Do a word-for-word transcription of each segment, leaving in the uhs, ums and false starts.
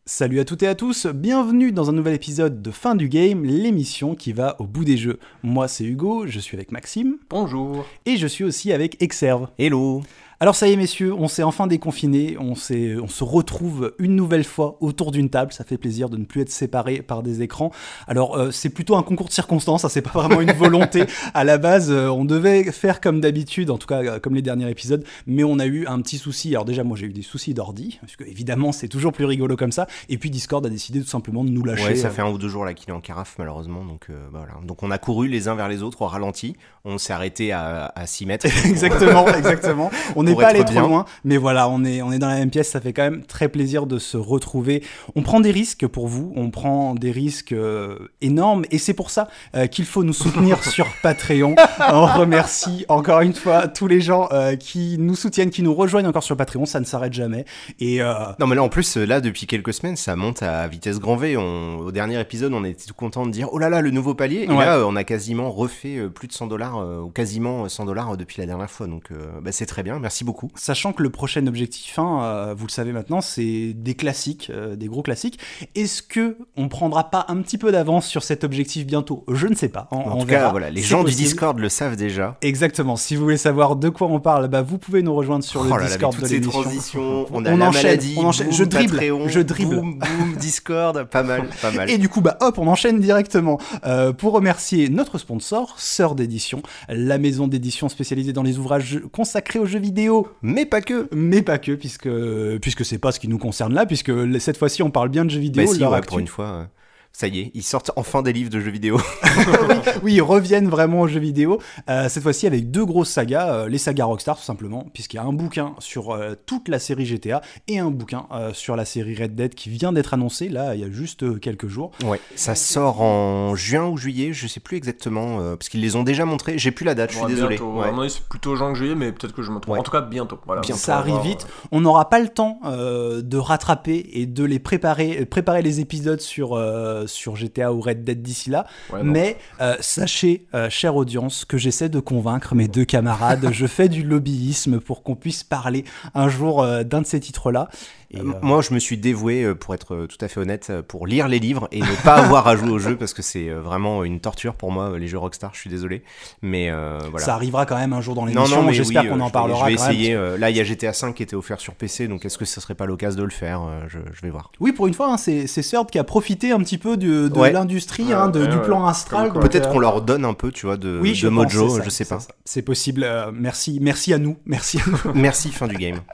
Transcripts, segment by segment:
Salut à toutes et à tous, bienvenue dans un nouvel épisode de Fin du Game, l'émission qui va au bout des jeux. Moi c'est Hugo, je suis avec Maxime. Bonjour. Et je suis aussi avec Exerve. Hello. Alors ça y est messieurs, on s'est enfin déconfinés, on, s'est, on se retrouve une nouvelle fois autour d'une table, ça fait plaisir de ne plus être séparés par des écrans. Alors euh, c'est plutôt un concours de circonstances, ça c'est pas vraiment une volonté. À la base, euh, on devait faire comme d'habitude, en tout cas euh, comme les derniers épisodes, mais on a eu un petit souci. Alors déjà moi j'ai eu des soucis d'ordi, parce que évidemment c'est toujours plus rigolo comme ça, et puis Discord a décidé tout simplement de nous lâcher. Ouais, ça euh, fait un ou deux jours là qu'il est en carafe malheureusement, donc euh, bah, voilà. Donc on a couru les uns vers les autres au ralenti, on s'est arrêté à, à six mètres. exactement, exactement. On n'est Pour pas être allé bien. trop loin, mais voilà, on est, on est dans la même pièce, ça fait quand même très plaisir de se retrouver. On prend des risques pour vous, on prend des risques euh, énormes, et c'est pour ça euh, qu'il faut nous soutenir sur Patreon. On remercie encore une fois tous les gens euh, qui nous soutiennent, qui nous rejoignent encore sur Patreon, ça ne s'arrête jamais. Et euh, Non mais là en plus là depuis quelques semaines ça monte à vitesse grand V. On, au dernier épisode on était tout content de dire oh là là le nouveau palier. Et Ouais. là euh, on a quasiment refait euh, plus de cent dollars euh, ou quasiment cent dollars depuis la dernière fois. Donc euh, bah, c'est très bien, merci beaucoup. Sachant que le prochain objectif, hein, euh, vous le savez maintenant, c'est des classiques, euh, des gros classiques. Est-ce que on prendra pas un petit peu d'avance sur cet objectif bientôt ? Je ne sais pas. On, En on tout verra. cas voilà, les C'est gens possible. du Discord le savent déjà. Exactement. Si vous voulez savoir de quoi on parle, bah vous pouvez nous rejoindre sur Oh le là là, Discord mais de toutes ces l'émission. transitions, on a On la enchaîne, maladie, on enchaîne. boum, Je dribble, Patreon, je dribble. boum, boum, Discord, pas mal, pas mal. Et du coup, bah hop, on enchaîne directement euh, pour remercier notre sponsor, Sœur d'édition, la maison d'édition spécialisée dans les ouvrages consacrés aux jeux vidéo. Mais pas que. Mais pas que, puisque, puisque c'est pas ce qui nous concerne là, puisque cette fois-ci on parle bien de jeux vidéo. Bah si, leur ouais, actu. pour une fois, euh, ça y est, ils sortent enfin des livres de jeux vidéo. oui, oui, ils reviennent vraiment aux jeux vidéo, euh, cette fois-ci avec deux grosses sagas, euh, les sagas Rockstar tout simplement, puisqu'il y a un bouquin sur euh, toute la série G T A et un bouquin euh, sur la série Red Dead qui vient d'être annoncé, là, il y a juste euh, quelques jours. Ouais, ça sort en juin ou juillet, je sais plus exactement, euh, parce qu'ils les ont déjà montrés, j'ai plus la date, je suis Ouais, désolé. bientôt. Ouais. À mon avis, c'est plutôt juin que juillet, mais peut-être que je me trompe. Ouais. En tout cas, bientôt. Voilà. Bientôt. Ça arrive On va voir, vite, on n'aura pas le temps euh, de rattraper et de les préparer, préparer les épisodes sur, euh, sur G T A ou Red Dead d'ici là, Ouais, non. mais euh, sachez, euh, chère audience, que j'essaie de convaincre mes deux camarades, je fais du lobbyisme pour qu'on puisse parler un jour euh, d'un de ces titres-là. Et, Euh, euh, Moi, je me suis dévoué, euh, pour être euh, tout à fait honnête, euh, pour lire les livres et ne pas avoir à jouer au jeu, parce que c'est euh, vraiment une torture pour moi, euh, les jeux Rockstar, je suis désolé. Mais euh, voilà. Ça arrivera quand même un jour dans Non, l'émission, non, mais j'espère oui, qu'on euh, en je vais- parlera Je vais quand même. essayer. euh, là, il y a G T A cinq qui était offert sur P C, donc est-ce que ce serait pas l'occasion de le faire euh, je, je vais voir. Oui, pour une fois, hein, c'est, c'est Serd qui a profité un petit peu de, de Ouais. l'industrie, Ouais, hein, de- ouais, du ouais. plan astral. Comme quoi. donc, Peut-être euh, qu'on leur donne un peu, tu vois, de, oui, de je pense, mojo, c'est ça, je sais c'est pas. ça. C'est possible. euh, merci, merci à nous, merci à nous. Merci, fin du game.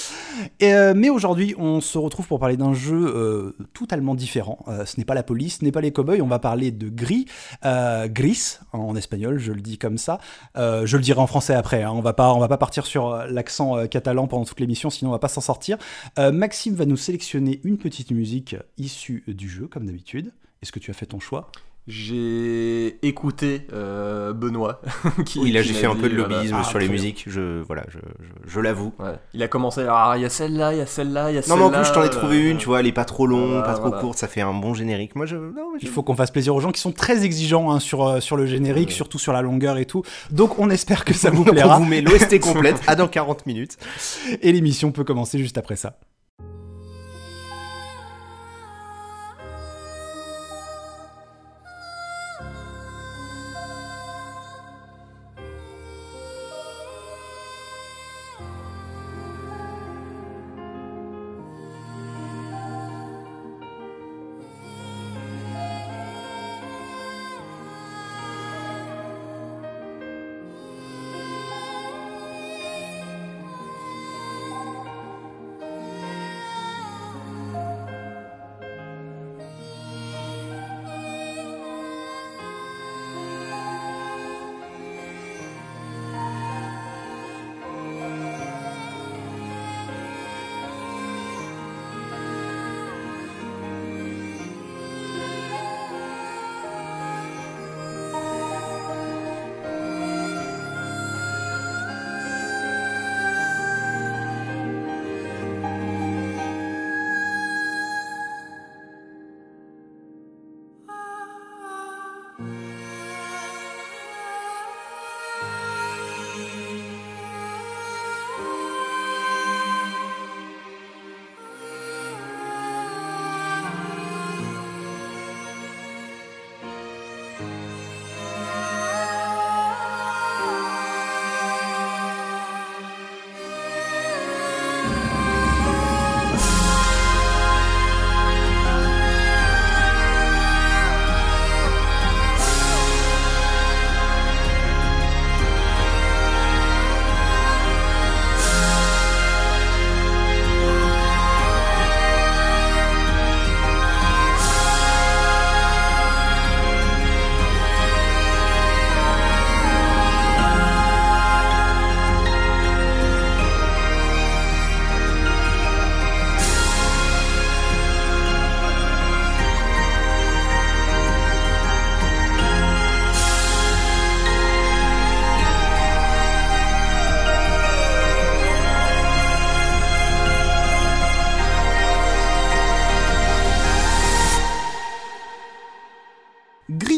Et, euh, mais aujourd'hui, on se retrouve pour parler d'un jeu euh, totalement différent. Euh, ce n'est pas la police, ce n'est pas les cowboys. On va parler de Gris, euh, Gris en espagnol, je le dis comme ça. Euh, je le dirai en français après. Hein. On va pas, on va pas partir sur euh, l'accent euh, catalan pendant toute l'émission, sinon on va pas s'en sortir. Euh, Maxime va nous sélectionner une petite musique issue du jeu, comme d'habitude. Est-ce que tu as fait ton choix ? J'ai écouté euh, Benoît. qui, Oui, là qui j'ai m'a fait un dit, peu de voilà. lobbyisme Ah, sur les très bien. musiques, je, voilà, je, je, je l'avoue. Ouais. Il a commencé à il y a celle-là, il y a celle-là, il y a Non celle-là. mais en plus je t'en ai trouvé euh, une, tu vois, elle est pas trop longue, voilà, pas trop voilà. courte, ça fait un bon générique. Moi je... Non, mais je... Il faut qu'on fasse plaisir aux gens qui sont très exigeants hein, sur, euh, sur le générique, Ouais. surtout sur la longueur et tout. Donc on espère que ça vous On plaira. vous met l'O S T complète à dans quarante minutes. Et l'émission peut commencer juste après ça.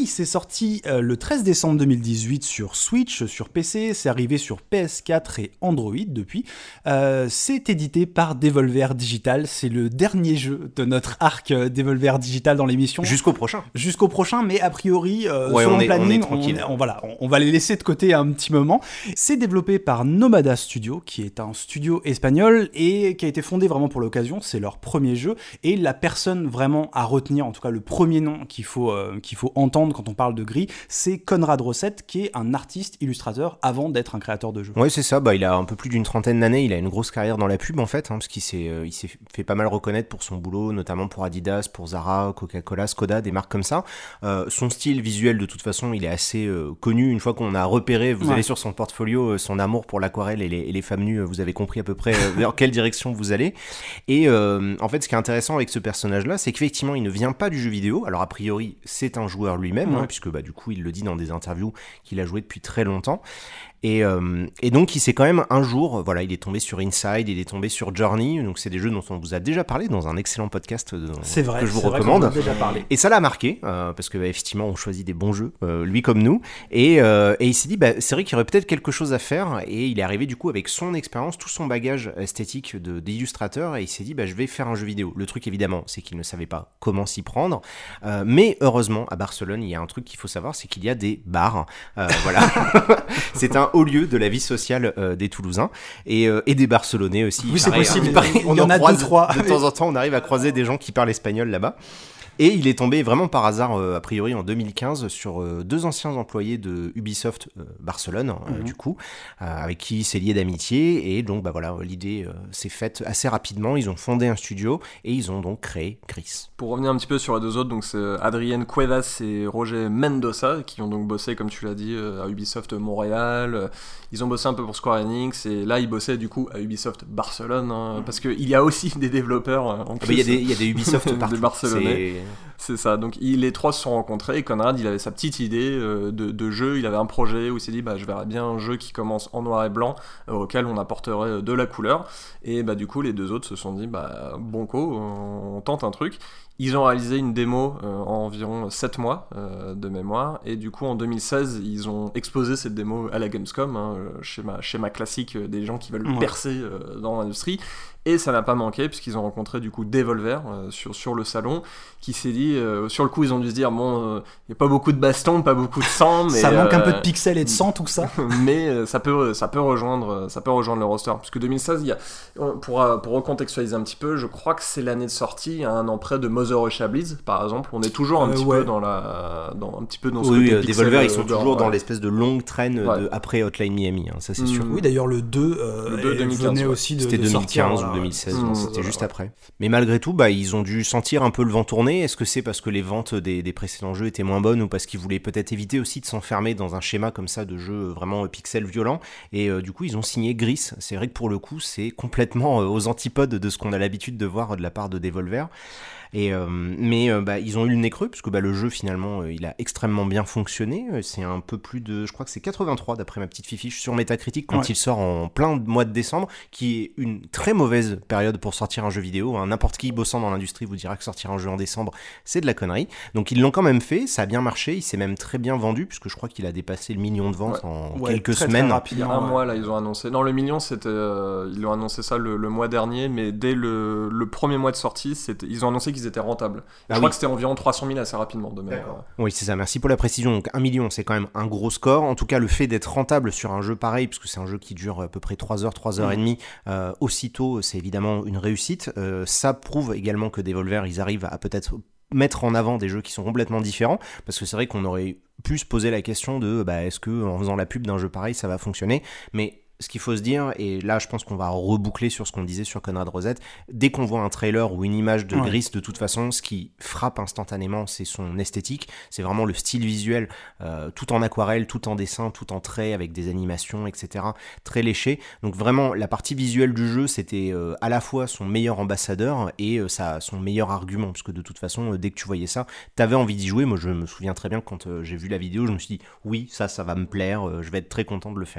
Gris, c'est sorti euh, le treize décembre deux mille dix-huit sur Switch, sur P C, c'est arrivé sur P S quatre et Android depuis. Euh, c'est édité par Devolver Digital, c'est le dernier jeu de notre arc euh, Devolver Digital dans l'émission. Jusqu'au prochain. Jusqu'au prochain, mais a priori, euh, ouais, selon on le est, planning, on, est tranquille. on, on, voilà, on, on va les laisser de côté un petit moment. C'est développé par Nomada Studio, qui est un studio espagnol et qui a été fondé vraiment pour l'occasion, c'est leur premier jeu, et la personne vraiment à retenir, en tout cas le premier nom qu'il faut, euh, qu'il faut entendre quand on parle de Gris, c'est Conrad Rosset, qui est un artiste illustrateur avant d'être un créateur de jeux. Ouais, c'est ça, bah, il a un peu plus d'une trentaine d'années, il a une grosse carrière dans la pub en fait, hein, parce qu'il s'est, euh, il s'est fait pas mal reconnaître pour son boulot, notamment pour Adidas, pour Zara, Coca-Cola, Skoda, des marques comme ça. Euh, son style visuel de toute façon, il est assez euh, connu, une fois qu'on a repéré, vous ouais. allez sur son portfolio, euh, son amour pour l'aquarelle et les, et les femmes nues, vous avez compris à peu près euh, vers quelle direction vous allez. Et euh, en fait, ce qui est intéressant avec ce personnage-là, c'est qu'effectivement, il ne vient pas du jeu vidéo. Alors a priori, c'est un joueur lui-même, ouais. hein, puisque bah, du coup, il le dit dans des interviews qu'il a joué depuis très longtemps. Et, euh, et donc il s'est quand même un jour, voilà, il est tombé sur Inside, il est tombé sur Journey, donc c'est des jeux dont on vous a déjà parlé dans un excellent podcast dont, c'est vrai, que je vous c'est recommande. Vrai qu'on en a déjà parlé. Et ça l'a marqué, euh, parce que bah, effectivement on choisit des bons jeux, euh, lui comme nous, et, euh, et il s'est dit, bah, c'est vrai qu'il y aurait peut-être quelque chose à faire, et il est arrivé du coup avec son expérience, tout son bagage esthétique de, d'illustrateur, et il s'est dit, bah, je vais faire un jeu vidéo. Le truc évidemment, c'est qu'il ne savait pas comment s'y prendre, euh, mais heureusement à Barcelone, il y a un truc qu'il faut savoir, c'est qu'il y a des bars, euh, voilà, c'est un haut lieu de la vie sociale social euh, des Toulousains et, euh, et des Barcelonais aussi. Oui, c'est pareil, possible. Hein, il paraît, on il y en, en a croise, deux, trois. De temps en temps, on arrive à croiser des gens qui parlent espagnol là-bas. Et il est tombé vraiment par hasard, euh, a priori en deux mille quinze, sur euh, deux anciens employés de Ubisoft euh, Barcelone, euh, mm-hmm. du coup, euh, avec qui il s'est lié d'amitié. Et donc, bah voilà, l'idée euh, s'est faite assez rapidement. Ils ont fondé un studio et ils ont donc créé Gris. Pour revenir un petit peu sur les deux autres, donc c'est Adrien Cuevas et Roger Mendoza qui ont donc bossé, comme tu l'as dit, à Ubisoft Montréal. Ils ont bossé un peu pour Square Enix et là ils bossaient du coup à Ubisoft Barcelone, hein, parce qu'il y a aussi des développeurs en plus. Il y, y a des Ubisoft partout. Des Barcelonais. C'est... C'est ça, donc il, les trois se sont rencontrés et Conrad il avait sa petite idée euh, de, de jeu, il avait un projet où il s'est dit bah, je verrais bien un jeu qui commence en noir et blanc euh, auquel on apporterait de la couleur et bah, du coup les deux autres se sont dit bah, bonco, on, on tente un truc. Ils ont réalisé une démo euh, en environ sept mois euh, de mémoire et du coup en deux mille seize ils ont exposé cette démo à la Gamescom, hein, schéma, schéma classique euh, des gens qui veulent ouais. percer euh, dans l'industrie. Et ça n'a pas manqué puisqu'ils ont rencontré du coup Devolver euh, sur, sur le salon qui s'est dit, euh, sur le coup ils ont dû se dire bon, il euh, n'y a pas beaucoup de baston, pas beaucoup de sang, mais... ça manque euh, un peu de pixels et de sang tout ça. Mais euh, ça, peut, ça, peut rejoindre, ça peut rejoindre le roster. Puisque deux mille seize, il y a, pour, pour recontextualiser un petit peu, je crois que c'est l'année de sortie à un an près de Mother Russia Blitz par exemple. On est toujours un, euh, petit, ouais. peu dans la, dans, un petit peu dans ce oui, côté euh, pixel. Devolver ils sont genre, toujours ouais. dans l'espèce de longue traîne ouais. de, après Hotline Miami, hein, ça c'est mmh. sûr. Oui d'ailleurs le deux, euh, le deux deux mille quinze, venait ouais. aussi de, c'était de deux mille quinze sortir, ou deux mille seize, voilà. mmh. c'était juste après. Mais malgré tout, bah, ils ont dû sentir un peu le vent tourner. Est-ce que c'est parce que les ventes des, des précédents jeux étaient moins bonnes ou parce qu'ils voulaient peut-être éviter aussi de s'enfermer dans un schéma comme ça de jeu vraiment pixel violent et euh, du coup ils ont signé Gris. C'est vrai que pour le coup c'est complètement euh, aux antipodes de ce qu'on a l'habitude de voir de la part de Devolver. Et euh, mais euh, bah, ils ont eu le nez creux puisque bah, le jeu finalement euh, il a extrêmement bien fonctionné. C'est un peu plus de, je crois que c'est quatre-vingt-trois d'après ma petite fiche sur Metacritic quand ouais. il sort en plein mois de décembre, qui est une très mauvaise période pour sortir un jeu vidéo. Hein. N'importe qui bossant dans l'industrie vous dira que sortir un jeu en décembre c'est de la connerie. Donc ils l'ont quand même fait, ça a bien marché, il s'est même très bien vendu puisque je crois qu'il a dépassé le million de ventes ouais. en ouais, quelques très, semaines. Très rapide, il y a hein, un ouais. mois là ils ont annoncé. Non le million c'était, euh, ils l'ont annoncé ça le, le mois dernier, mais dès le, le premier mois de sortie c'était, ils ont annoncé qu'ils étaient rentables. Je ah crois oui. que c'était environ trois cent mille assez rapidement de mémoire. Oui, c'est ça, merci pour la précision. Donc un million, c'est quand même un gros score. En tout cas, le fait d'être rentable sur un jeu pareil, puisque c'est un jeu qui dure à peu près trois heures, trois heures mmh. et demie, euh, aussitôt, c'est évidemment une réussite. Euh, ça prouve également que Devolver, ils arrivent à peut-être mettre en avant des jeux qui sont complètement différents, parce que c'est vrai qu'on aurait pu se poser la question de bah, est-ce que en faisant la pub d'un jeu pareil, ça va fonctionner, mais ce qu'il faut se dire, et là je pense qu'on va reboucler sur ce qu'on disait sur Conrad Rosset, dès qu'on voit un trailer ou une image de ouais. Gris, de toute façon, ce qui frappe instantanément, c'est son esthétique, c'est vraiment le style visuel, euh, tout en aquarelle, tout en dessin, tout en trait, avec des animations, et cetera, très léché. Donc vraiment, la partie visuelle du jeu, c'était euh, à la fois son meilleur ambassadeur et euh, ça, son meilleur argument, parce que de toute façon, euh, dès que tu voyais ça, t'avais envie d'y jouer. Moi, je me souviens très bien quand euh, j'ai vu la vidéo, je me suis dit, oui, ça, ça va me plaire, euh, je vais être très content de le faire.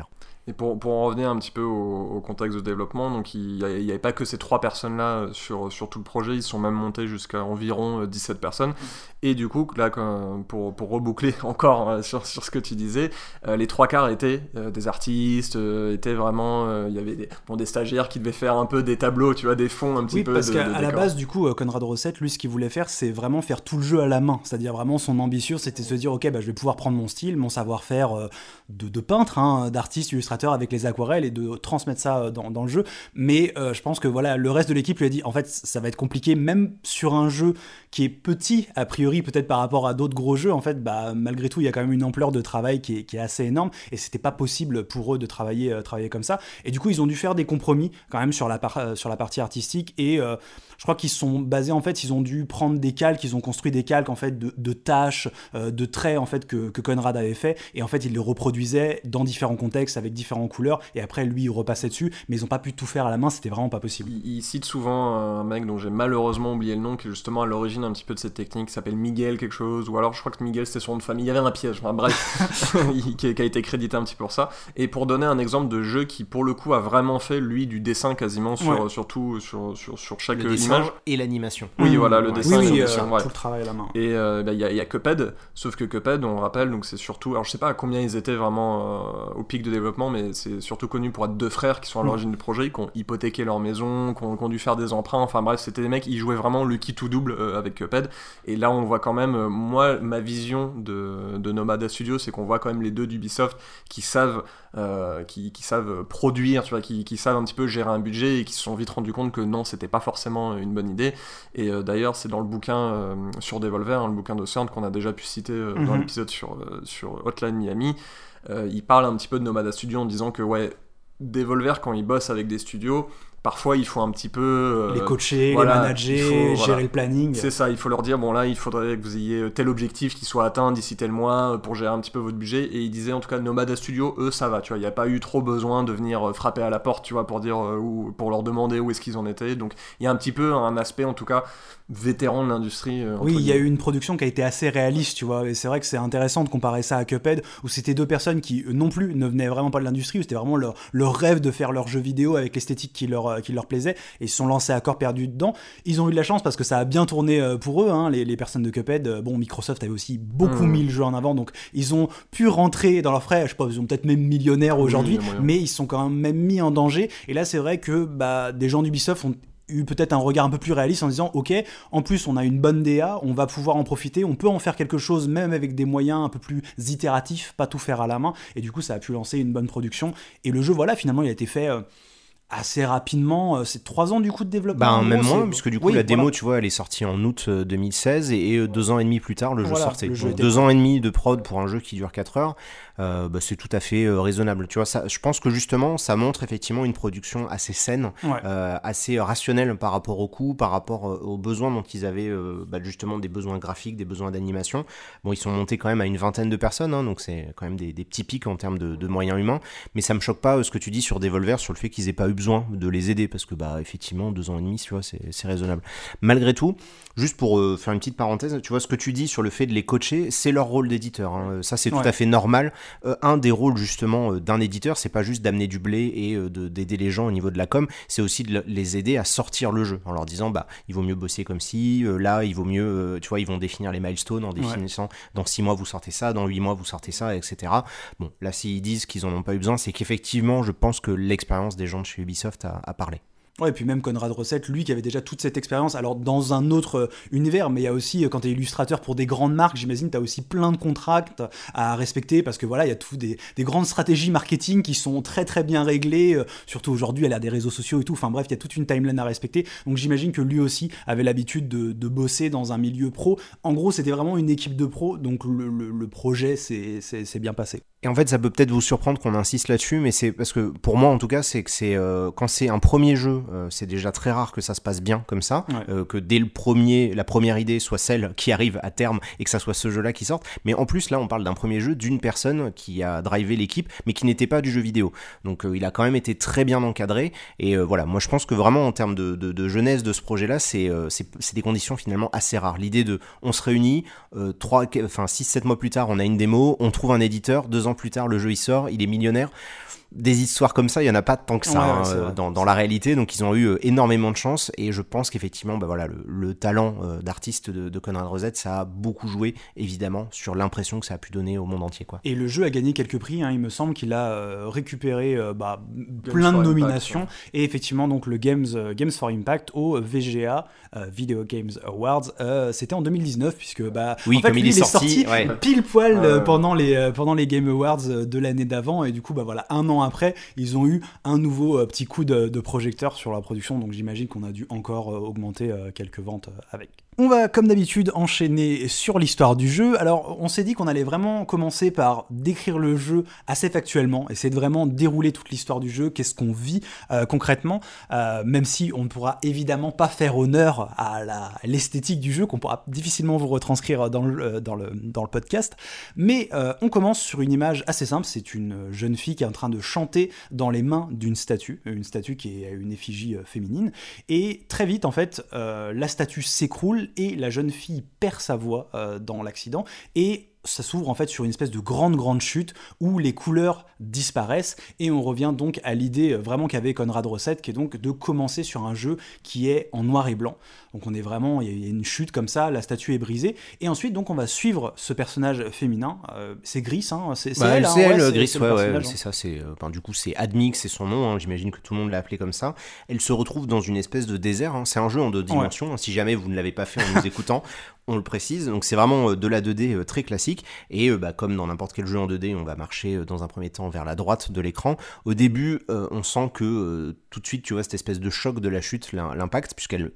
Et pour, pour en revenir un petit peu au, au contexte de développement, donc il n'y avait pas que ces trois personnes-là sur, sur tout le projet, ils sont même montés jusqu'à environ dix-sept personnes. Et du coup, là, pour, pour reboucler encore sur, sur ce que tu disais, euh, les trois quarts étaient euh, des artistes, euh, étaient vraiment... Il euh, y avait des, bon, des stagiaires qui devaient faire un peu des tableaux, tu vois, des fonds un petit oui, peu. Oui, parce de, qu'à de à la base, du coup, Konrad Rosset, lui, ce qu'il voulait faire, c'est vraiment faire tout le jeu à la main. C'est-à-dire vraiment, son ambition, c'était de se dire, ok, bah, je vais pouvoir prendre mon style, mon savoir-faire euh, de, de peintre, hein, d'artiste, illustrateur avec les aquarelles, et de transmettre ça dans, dans le jeu, mais euh, je pense que voilà, le reste de l'équipe lui a dit en fait ça va être compliqué, même sur un jeu qui est petit a priori peut-être par rapport à d'autres gros jeux, en fait bah, malgré tout il y a quand même une ampleur de travail qui est, qui est assez énorme, et c'était pas possible pour eux de travailler, euh, travailler comme ça, et du coup ils ont dû faire des compromis quand même sur la, par- euh, sur la partie artistique, et euh, je crois qu'ils sont basés en fait, ils ont dû prendre des calques, ils ont construit des calques en fait de, de tâches, euh, de traits en fait que, que Konrad avait fait, et en fait ils les reproduisaient dans différents contextes avec différentes couleurs, et après lui il repassait dessus, mais ils n'ont pas pu tout faire à la main, c'était vraiment pas possible. Il, il cite souvent un mec dont j'ai malheureusement oublié le nom, qui est justement à l'origine un petit peu de cette technique, qui s'appelle Miguel quelque chose, ou alors je crois que Miguel c'était son nom de famille, il y avait un piège, enfin bref, qui, qui a été crédité un petit peu pour ça. Et pour donner un exemple de jeu qui pour le coup a vraiment fait lui du dessin quasiment sur, ouais. sur, tout, sur, sur, sur chaque le image. Et l'animation. Oui, mmh, voilà, le ouais. dessin oui, et oui, l'animation. Euh, ouais. tout le travail à la main. Et il euh, bah, y, y a Cuphead, sauf que Cuphead, on rappelle, donc c'est surtout, alors je sais pas à combien ils étaient vraiment euh, au pic de développement, mais c'est surtout connu pour être deux frères qui sont à l'origine mmh. du projet, qui ont hypothéqué leur maison, qui ont, qui ont dû faire des emprunts, enfin bref, c'était des mecs, ils jouaient vraiment le qui tout double euh, avec Cuphead, et là on voit quand même, euh, moi, ma vision de, de Nomada Studio, c'est qu'on voit quand même les deux d'Ubisoft qui savent, euh, qui, qui savent produire, tu vois, qui, qui savent un petit peu gérer un budget, et qui se sont vite rendus compte que non, c'était pas forcément une bonne idée. Et euh, d'ailleurs, c'est dans le bouquin euh, sur Devolver, hein, le bouquin de CERN qu'on a déjà pu citer euh, mm-hmm. dans l'épisode sur, euh, sur Hotline Miami, euh, il parle un petit peu de Nomada Studio en disant que ouais, Devolver, quand ils bossent avec des studios, parfois il faut un petit peu euh, les coacher, voilà, les manager, faut, gérer voilà. le planning. C'est ça, il faut leur dire bon là il faudrait que vous ayez tel objectif qui soit atteint d'ici tel mois pour gérer un petit peu votre budget, et ils disaient en tout cas Nomada Studio, eux ça va, tu vois, il n'y a pas eu trop besoin de venir frapper à la porte, tu vois, pour dire euh, ou pour leur demander où est-ce qu'ils en étaient. Donc il y a un petit peu un aspect en tout cas vétéran de l'industrie. Euh, oui, il y a eu une production qui a été assez réaliste, tu vois, et c'est vrai que c'est intéressant de comparer ça à Cuphead, où c'était deux personnes qui non plus ne venaient vraiment pas de l'industrie, où c'était vraiment leur, leur rêve de faire leur jeu vidéo avec l'esthétique qui leur, qui leur plaisait, et ils se sont lancés à corps perdu dedans. Ils ont eu de la chance parce que ça a bien tourné pour eux, hein, les, les personnes de Cuphead. Bon, Microsoft avait aussi beaucoup mmh. mis le jeu en avant, donc ils ont pu rentrer dans leurs frais, je sais pas, ils sont peut-être même millionnaires aujourd'hui, oui, mais ils sont quand même mis en danger, et là c'est vrai que bah, des gens d'Ubisoft ont eu peut-être un regard un peu plus réaliste en disant ok, en plus on a une bonne D A, on va pouvoir en profiter, on peut en faire quelque chose même avec des moyens un peu plus itératifs, pas tout faire à la main, et du coup ça a pu lancer une bonne production, et le jeu voilà finalement il a été fait euh, assez rapidement, c'est trois ans du coup de développement. Bah, même gros, moins, puisque du coup oui, la démo, voilà. tu vois, elle est sortie en août deux mille seize, et, et deux ans et demi plus tard, le voilà, jeu sortait. Le jeu deux ans et demi de prod pour un jeu qui dure quatre heures, euh, bah, c'est tout à fait euh, raisonnable. Tu vois, ça, je pense que justement, ça montre effectivement une production assez saine, ouais. euh, assez rationnelle par rapport au coût, par rapport euh, aux besoins dont ils avaient, euh, bah, justement des besoins graphiques, des besoins d'animation. Bon, ils sont montés quand même à une vingtaine de personnes, hein, donc c'est quand même des, des petits pics en termes de, de moyens humains, mais ça me choque pas euh, ce que tu dis sur Devolver, sur le fait qu'ils aient pas eu besoin de les aider, parce que bah effectivement deux ans et demi, tu vois, c'est, c'est raisonnable. Malgré tout, juste pour euh, faire une petite parenthèse, tu vois, ce que tu dis sur le fait de les coacher, c'est leur rôle d'éditeur, hein. Ça c'est ouais. tout à fait normal. Euh, un des rôles justement euh, d'un éditeur, c'est pas juste d'amener du blé et euh, de, d'aider les gens au niveau de la com, c'est aussi de les aider à sortir le jeu, en leur disant bah il vaut mieux bosser comme si, euh, là il vaut mieux, euh, tu vois, ils vont définir les milestones en définissant ouais. dans six mois vous sortez ça, dans huit mois vous sortez ça, et cetera. Bon, là s'ils disent qu'ils en ont pas eu besoin, c'est qu'effectivement je pense que l'expérience des gens de chez Ubisoft a, a parlé. Ouais, et puis même Konrad Rosset, lui qui avait déjà toute cette expérience, alors dans un autre euh, univers, mais il y a aussi, euh, quand t'es illustrateur pour des grandes marques, j'imagine t'as aussi plein de contrats à respecter, parce que voilà, il y a tout des, des grandes stratégies marketing qui sont très très bien réglées, euh, surtout aujourd'hui à l'ère des réseaux sociaux et tout, enfin bref, il y a toute une timeline à respecter, donc j'imagine que lui aussi avait l'habitude de, de bosser dans un milieu pro. En gros, c'était vraiment une équipe de pros, donc le, le, le projet s'est, s'est, s'est bien passé. Et en fait, ça peut peut-être vous surprendre qu'on insiste là-dessus, mais c'est parce que pour moi, en tout cas, c'est que c'est euh, quand c'est un premier jeu, euh, c'est déjà très rare que ça se passe bien comme ça, ouais. euh, que dès le premier, la première idée soit celle qui arrive à terme et que ça soit ce jeu-là qui sorte. Mais en plus, là, on parle d'un premier jeu d'une personne qui a drivé l'équipe, mais qui n'était pas du jeu vidéo. Donc, euh, il a quand même été très bien encadré. Et euh, voilà, moi, je pense que vraiment en termes de, de, de jeunesse de ce projet-là, c'est, euh, c'est, c'est des conditions finalement assez rares. L'idée de, on se réunit, euh, trois, enfin six sept mois plus tard, on a une démo, on trouve un éditeur, deux ans plus tard, le jeu il sort, il est millionnaire. des histoires comme ça, il y en a pas tant que ça ouais, hein, ouais, dans, dans la réalité, donc ils ont eu énormément de chance et je pense qu'effectivement bah voilà, le, le talent euh, d'artiste de, de Conrad Rosette, ça a beaucoup joué évidemment sur l'impression que ça a pu donner au monde entier quoi. Et le jeu a gagné quelques prix, hein, il me semble qu'il a euh, récupéré euh, bah, plein de nominations Impact, ouais. Et effectivement donc le Games, euh, Games for Impact au V G A euh, Video Games Awards, euh, c'était en deux mille dix-neuf puisque bah, oui, en fait, comme lui, il est sorti, sorti ouais. pile poil euh, ouais. pendant, les, euh, pendant les Game Awards de l'année d'avant et du coup bah, voilà, un an après ils ont eu un nouveau euh, petit coup de, de projecteur sur la production, donc j'imagine qu'on a dû encore euh, augmenter euh, quelques ventes euh, avec. On va comme d'habitude enchaîner sur l'histoire du jeu. Alors on s'est dit qu'on allait vraiment commencer par décrire le jeu assez factuellement, essayer de vraiment dérouler toute l'histoire du jeu, qu'est-ce qu'on vit euh, concrètement, euh, même si on ne pourra évidemment pas faire honneur à, la, à l'esthétique du jeu, qu'on pourra difficilement vous retranscrire dans le, dans le, dans le podcast, mais euh, on commence sur une image assez simple, c'est une jeune fille qui est en train de chanter dans les mains d'une statue, une statue qui est une effigie euh, féminine, et très vite en fait euh, la statue s'écroule et la jeune fille perd sa voix euh, dans l'accident et ça s'ouvre en fait sur une espèce de grande grande chute où les couleurs disparaissent et on revient donc à l'idée vraiment qu'avait Conrad Rosette, qui est donc de commencer sur un jeu qui est en noir et blanc. Donc on est vraiment, il y a une chute comme ça, la statue est brisée et ensuite donc on va suivre ce personnage féminin, euh, c'est Gris, hein, c'est, c'est bah, elle, c'est hein, elle, ouais, Gris, c'est, ouais, c'est ouais, c'est ça, c'est, euh, ben, du coup c'est Admix, c'est son nom, hein, j'imagine que tout le monde l'a appelé comme ça. Elle se retrouve dans une espèce de désert, hein, c'est un jeu en deux dimensions, ouais. hein, si jamais vous ne l'avez pas fait en nous écoutant, on le précise, donc c'est vraiment euh, de la deux D euh, très classique et euh, bah, comme dans n'importe quel jeu en deux D, on va marcher euh, dans un premier temps vers la droite de l'écran. Au début, euh, on sent que euh, tout de suite, tu vois, cette espèce de choc de la chute, l'impact, puisqu'elle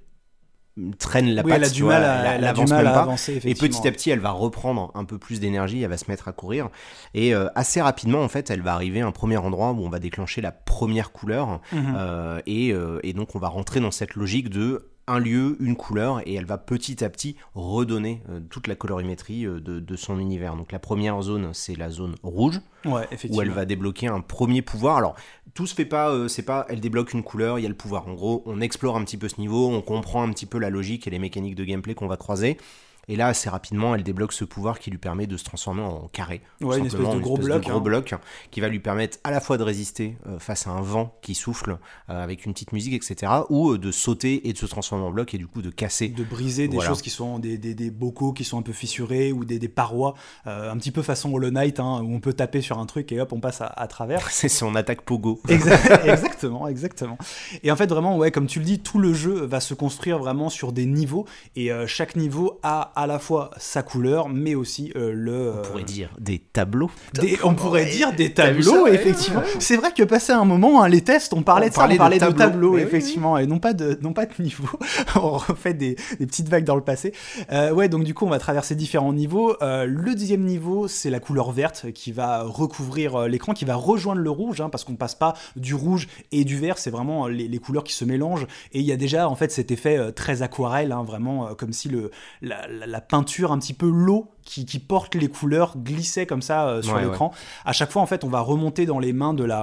traîne la oui, patte, elle a du vois, mal à, elle, elle a avance du mal même à pas, avancer, et petit à petit elle va reprendre un peu plus d'énergie, elle va se mettre à courir et euh, assez rapidement en fait elle va arriver à un premier endroit où on va déclencher la première couleur mm-hmm. euh, et, euh, et donc on va rentrer dans cette logique de un lieu, une couleur, et elle va petit à petit redonner euh, toute la colorimétrie euh, de, de son univers. Donc la première zone, c'est la zone rouge, ouais, où elle va débloquer un premier pouvoir. Alors, tout se fait pas, euh, c'est pas, elle débloque une couleur, il y a le pouvoir. En gros, on explore un petit peu ce niveau, on comprend un petit peu la logique et les mécaniques de gameplay qu'on va croiser. Et là, assez rapidement, elle débloque ce pouvoir qui lui permet de se transformer en carré. Ouais, une espèce de une gros espèce bloc. De gros hein. bloc qui va lui permettre à la fois de résister euh, face à un vent qui souffle euh, avec une petite musique, et cetera. Ou euh, de sauter et de se transformer en bloc et du coup de casser. De briser des voilà. choses qui sont des, des, des bocaux qui sont un peu fissurés ou des, des parois, euh, un petit peu façon Hollow Knight, hein, où on peut taper sur un truc et hop, on passe à, à travers. C'est son attaque pogo. Exact, exactement, exactement. Et en fait, vraiment, ouais, comme tu le dis, tout le jeu va se construire vraiment sur des niveaux et euh, chaque niveau a à la fois sa couleur, mais aussi euh, le... Euh, on pourrait dire des tableaux. Des, on pourrait ouais, dire des tableaux, ça, effectivement. Ouais. C'est vrai que passé un moment, hein, les tests, on parlait on de ça, parlait on parlait de, de tableaux, tableaux effectivement, oui. et non pas de, non pas de niveau. On refait des, des petites vagues dans le passé. Euh, ouais, donc du coup, on va traverser différents niveaux. Euh, le dixième niveau, c'est la couleur verte qui va recouvrir euh, l'écran, qui va rejoindre le rouge, hein, parce qu'on passe pas du rouge et du vert, c'est vraiment les, les couleurs qui se mélangent. Et il y a déjà, en fait, cet effet euh, très aquarelle, hein, vraiment euh, comme si le, la, la, la peinture, un petit peu l'eau qui, qui porte les couleurs glissait comme ça euh, sur ouais, l'écran. Ouais. À chaque fois, en fait, on va remonter dans les mains de la...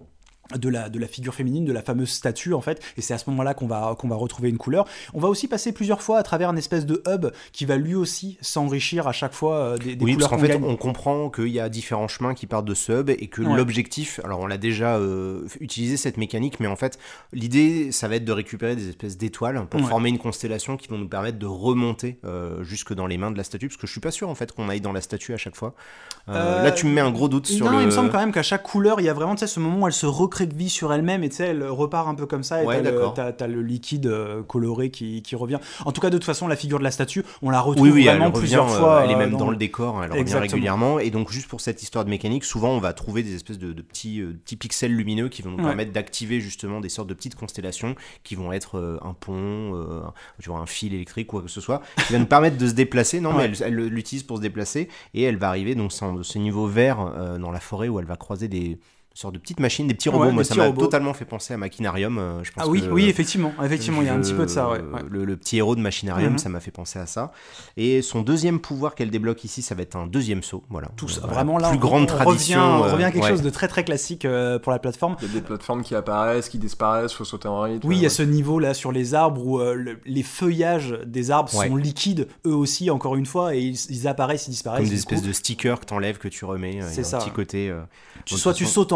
De la, de la figure féminine, de la fameuse statue en fait, et c'est à ce moment-là qu'on va, qu'on va retrouver une couleur. On va aussi passer plusieurs fois à travers une espèce de hub qui va lui aussi s'enrichir à chaque fois euh, des, des oui, couleurs parce qu'en qu'on fait gagne. On comprend qu'il y a différents chemins qui partent de ce hub et que ouais. l'objectif, alors on l'a déjà euh, utilisé cette mécanique, mais en fait l'idée ça va être de récupérer des espèces d'étoiles pour ouais. former une constellation qui vont nous permettre de remonter euh, jusque dans les mains de la statue, parce que je suis pas sûr en fait qu'on aille dans la statue à chaque fois. Euh, euh, là tu me mets un gros doute sur non, le... il me semble quand même qu'à chaque couleur il y a vraiment ce moment où elle se recrée sur elle-même et tu sais elle repart un peu comme ça et ouais, t'as, le, t'as, t'as le liquide euh, coloré qui, qui revient. En tout cas de toute façon la figure de la statue on la retrouve oui, oui, vraiment elle plusieurs revient, fois. Euh, elle est même dans, dans le décor, elle Exactement. revient régulièrement et donc juste pour cette histoire de mécanique souvent on va trouver des espèces de, de petits, euh, petits pixels lumineux qui vont nous ouais. permettre d'activer justement des sortes de petites constellations qui vont être euh, un pont, euh, tu vois, un fil électrique quoi que ce soit, qui va nous permettre de se déplacer. Non ouais. mais elle, elle l'utilise pour se déplacer et elle va arriver donc dans ce niveau vert euh, dans la forêt où elle va croiser des sorte de petites machines, des petits robots. Ouais, Moi, ça m'a robots. totalement fait penser à Machinarium. Euh, je pense ah oui, que, oui, effectivement, effectivement, il y a un petit peu de ça. Ouais. Euh, le, le petit héros de Machinarium, mm-hmm. ça m'a fait penser à ça. Et son deuxième pouvoir qu'elle débloque ici, ça va être un deuxième saut. Voilà. Tout ça, voilà. vraiment là, plus on, grande on tradition. Revient, on revient à quelque ouais. chose de très très classique euh, pour la plateforme. Il y a des plateformes qui apparaissent, qui disparaissent, faut sauter en rythme. Oui, il y a ce niveau là sur les arbres où euh, le, les feuillages des arbres ouais. sont liquides, eux aussi, encore une fois, et ils, ils apparaissent, ils disparaissent. Comme des espèces de stickers que t'enlèves, que tu remets. C'est ça. Un petit côté. Euh, soit tu sautes en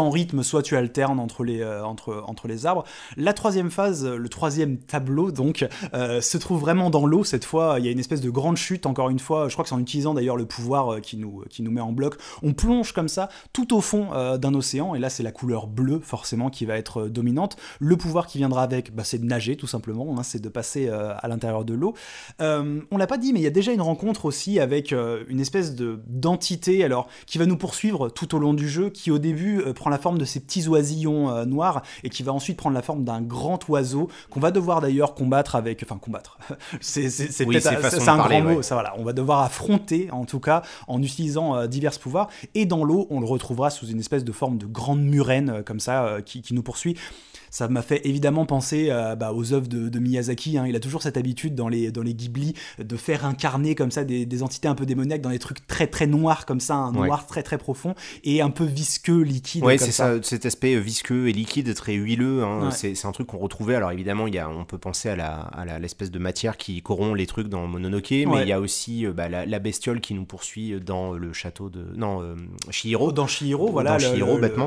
en rythme, soit tu alternes entre les, euh, entre, entre les arbres. La troisième phase, le troisième tableau, donc, euh, se trouve vraiment dans l'eau. Cette fois, il y a une espèce de grande chute, encore une fois. Je crois que c'est en utilisant d'ailleurs le pouvoir euh, qui, nous, qui nous met en bloc. On plonge comme ça, tout au fond euh, d'un océan. Et là, c'est la couleur bleue, forcément, qui va être euh, dominante. Le pouvoir qui viendra avec, bah, c'est de nager, tout simplement. Hein, c'est de passer euh, à l'intérieur de l'eau. Euh, on l'a pas dit, mais il y a déjà une rencontre aussi avec euh, une espèce de, d'entité, alors, qui va nous poursuivre tout au long du jeu, qui au début euh, prend la forme de ces petits oisillons euh, noirs, et qui va ensuite prendre la forme d'un grand oiseau, qu'on va devoir d'ailleurs combattre avec... Enfin, combattre. c'est, c'est, c'est, oui, c'est, c'est un parler, grand mot. Ouais. Ça, voilà. On va devoir affronter, en tout cas, en utilisant euh, divers pouvoirs. Et dans l'eau, on le retrouvera sous une espèce de forme de grande murène, euh, comme ça, euh, qui, qui nous poursuit. Ça m'a fait évidemment penser euh, bah, aux œuvres de, de Miyazaki. Hein. Il a toujours cette habitude dans les, dans les Ghibli de faire incarner comme ça des, des entités un peu démoniaques dans des trucs très très noirs comme ça, un ouais. noir très très profond et un peu visqueux, liquide. Ouais, comme c'est ça. ça, cet aspect visqueux et liquide, très huileux. Hein. Ouais. C'est, c'est un truc qu'on retrouvait. Alors évidemment, il y a, on peut penser à, la, à la, l'espèce de matière qui corrompt les trucs dans Mononoke, mais ouais. il y a aussi euh, bah, la, la bestiole qui nous poursuit dans le château de... Non, euh, Chihiro. Dans Chihiro, voilà. Dans le, Chihiro, le, bêtement.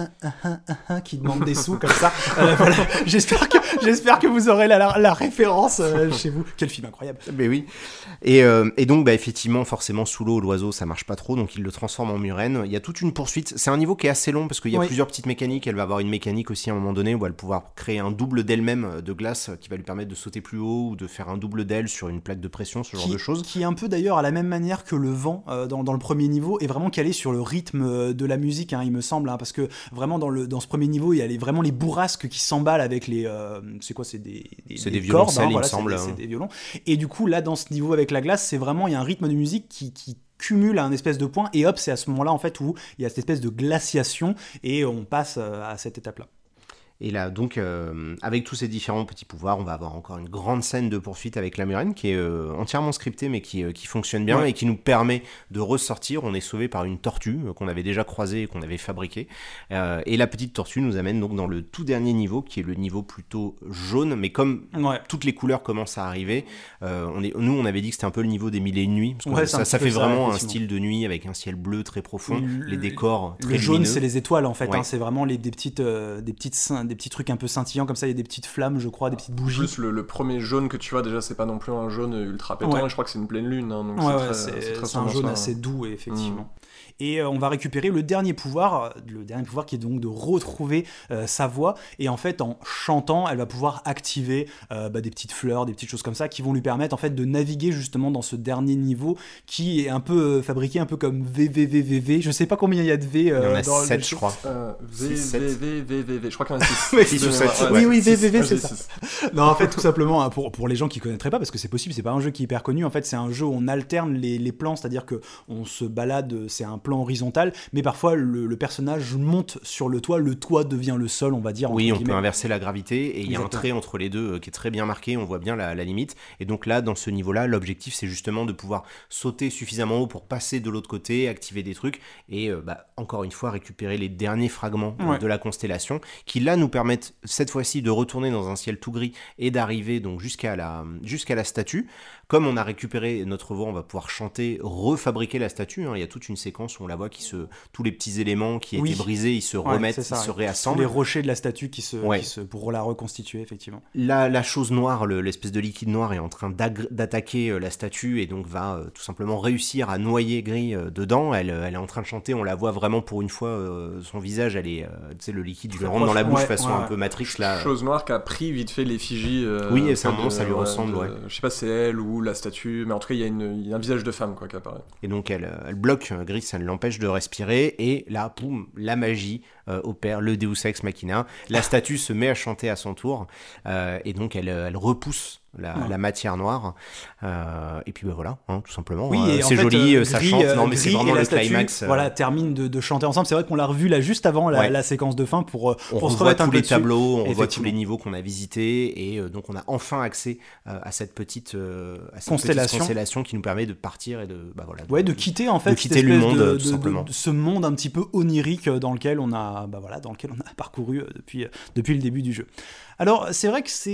Le... qui demande des sous comme ça. euh, voilà. J'espère que, j'espère que vous aurez la, la, la référence euh, chez vous. Quel film incroyable. Mais oui. Et, euh, et donc, bah, effectivement, forcément, sous l'eau, l'oiseau, ça marche pas trop, donc il le transforme en murène. Il y a toute une poursuite. C'est un niveau qui est assez long parce qu'il y a oui. plusieurs petites mécaniques. Elle va avoir une mécanique aussi à un moment donné où elle va pouvoir créer un double d'elle-même de glace qui va lui permettre de sauter plus haut ou de faire un double d'aile sur une plaque de pression, ce genre qui, de choses. Qui est un peu d'ailleurs à la même manière que le vent euh, dans, dans le premier niveau est vraiment calé sur le rythme de la musique, hein, il me semble, hein, parce que vraiment dans, le, dans ce premier niveau, il y a les, vraiment les bourrasques qui s'emballent avec les... Euh, c'est quoi, c'est des, des, c'est des, des cordes, violoncelles, hein, il voilà, me semble. C'est des, c'est des violons. Et du coup, là, dans ce niveau avec la glace, c'est vraiment, il y a un rythme de musique qui... qui cumule à un espèce de point, et hop, c'est à ce moment-là, en fait, où il y a cette espèce de glaciation, et on passe à cette étape-là. Et là, donc, euh, avec tous ces différents petits pouvoirs, on va avoir encore une grande scène de poursuite avec la murène qui est euh, entièrement scriptée, mais qui, euh, qui fonctionne bien ouais. et qui nous permet de ressortir. On est sauvé par une tortue euh, qu'on avait déjà croisée et qu'on avait fabriquée. Euh, et la petite tortue nous amène donc dans le tout dernier niveau, qui est le niveau plutôt jaune. Mais comme ouais. toutes les couleurs commencent à arriver, euh, on est, nous, on avait dit que c'était un peu le niveau des mille et une nuits. Parce que ouais, ça, ça fait ça, vraiment un style de nuit avec un ciel bleu très profond, le, les décors très le lumineux. Le jaune, c'est les étoiles, en fait. Ouais. Hein, c'est vraiment les, des petites... Euh, des petites des petits trucs un peu scintillants comme ça, il y a des petites flammes, je crois, des petites bougies. En plus, le, le premier jaune que tu vois, déjà, c'est pas non plus un jaune ultra pétant, ouais. et je crois que c'est une pleine lune. Hein, donc ouais, c'est, ouais, très, c'est, c'est, très c'est un jaune assez doux, effectivement. Mmh. Et euh, on va récupérer le dernier pouvoir, le dernier pouvoir qui est donc de retrouver euh, sa voix. Et en fait, en chantant, elle va pouvoir activer euh, bah, des petites fleurs, des petites choses comme ça, qui vont lui permettre en fait de naviguer justement dans ce dernier niveau, qui est un peu euh, fabriqué un peu comme V V V V V. Je sais pas combien il y a de V. Euh, il y en a dans sept, je crois. Euh, V V V V V V. Je crois qu'il y en a six. Oui, oui, V V V, c'est ça. Non, en fait, tout simplement, hein, pour, pour les gens qui connaîtraient pas, parce que c'est possible, c'est pas un jeu qui est hyper connu. En fait, c'est un jeu où on alterne les, les plans, c'est-à-dire que on se balade, c'est un plan horizontal, mais parfois le, le personnage monte sur le toit, le toit devient le sol, on va dire. Oui, on peut inverser la gravité, et il y a un trait entre les deux euh, qui est très bien marqué, on voit bien la, la limite. Et donc là, dans ce niveau-là, l'objectif, c'est justement de pouvoir sauter suffisamment haut pour passer de l'autre côté, activer des trucs, et euh, bah, encore une fois, récupérer les derniers fragments ouais. euh, de la constellation, qui là nous permettent cette fois-ci de retourner dans un ciel tout gris et d'arriver donc jusqu'à la, jusqu'à la statue. Comme on a récupéré notre voix, on va pouvoir chanter, refabriquer la statue. Hein. Il y a toute une séquence où on la voit qui se, tous les petits éléments qui oui. étaient brisés, ils se ouais, remettent, ça, ils se réassemblent. Tous les rochers de la statue qui se, ouais. qui se pour la reconstituer effectivement. La, la chose noire, le, l'espèce de liquide noir est en train d'attaquer euh, la statue et donc va euh, tout simplement réussir à noyer Gris euh, dedans. Elle, elle est en train de chanter, on la voit vraiment pour une fois, euh, son visage, elle est, euh, tu sais, le liquide lui rentre dans la bouche ouais, façon ouais, un peu Matrix là. Chose noire qui a pris vite fait l'effigie. Euh, oui, c'est un moment, ça lui ouais, ressemble. De, ouais. Je sais pas si c'est elle ou la statue, mais en tout cas il y a, une, il y a un visage de femme quoi qui apparaît. Et donc elle, elle bloque Gris, elle l'empêche de respirer et là, poum, la magie euh, opère, le Deus Ex Machina. La statue se met à chanter à son tour euh, et donc elle, elle repousse la, ouais. la matière noire euh, et puis ben voilà hein, tout simplement oui, euh, c'est fait, joli euh, ça Gris, chante non mais Gris c'est vraiment le statue, climax euh... voilà termine de, de chanter ensemble. C'est vrai qu'on l'a revu là juste avant la, ouais. la séquence de fin pour, pour on se remettre un tous peu les dessus. tableaux on voit tous les niveaux qu'on a visités et euh, donc on a enfin accès euh, à cette petite, euh, à cette constellation. petite constellation qui nous permet de partir et de bah voilà de, ouais de quitter en fait de quitter le monde de, tout de, simplement de, de ce monde un petit peu onirique dans lequel on a bah voilà dans lequel on a parcouru depuis depuis le début du jeu. Alors c'est vrai que c'est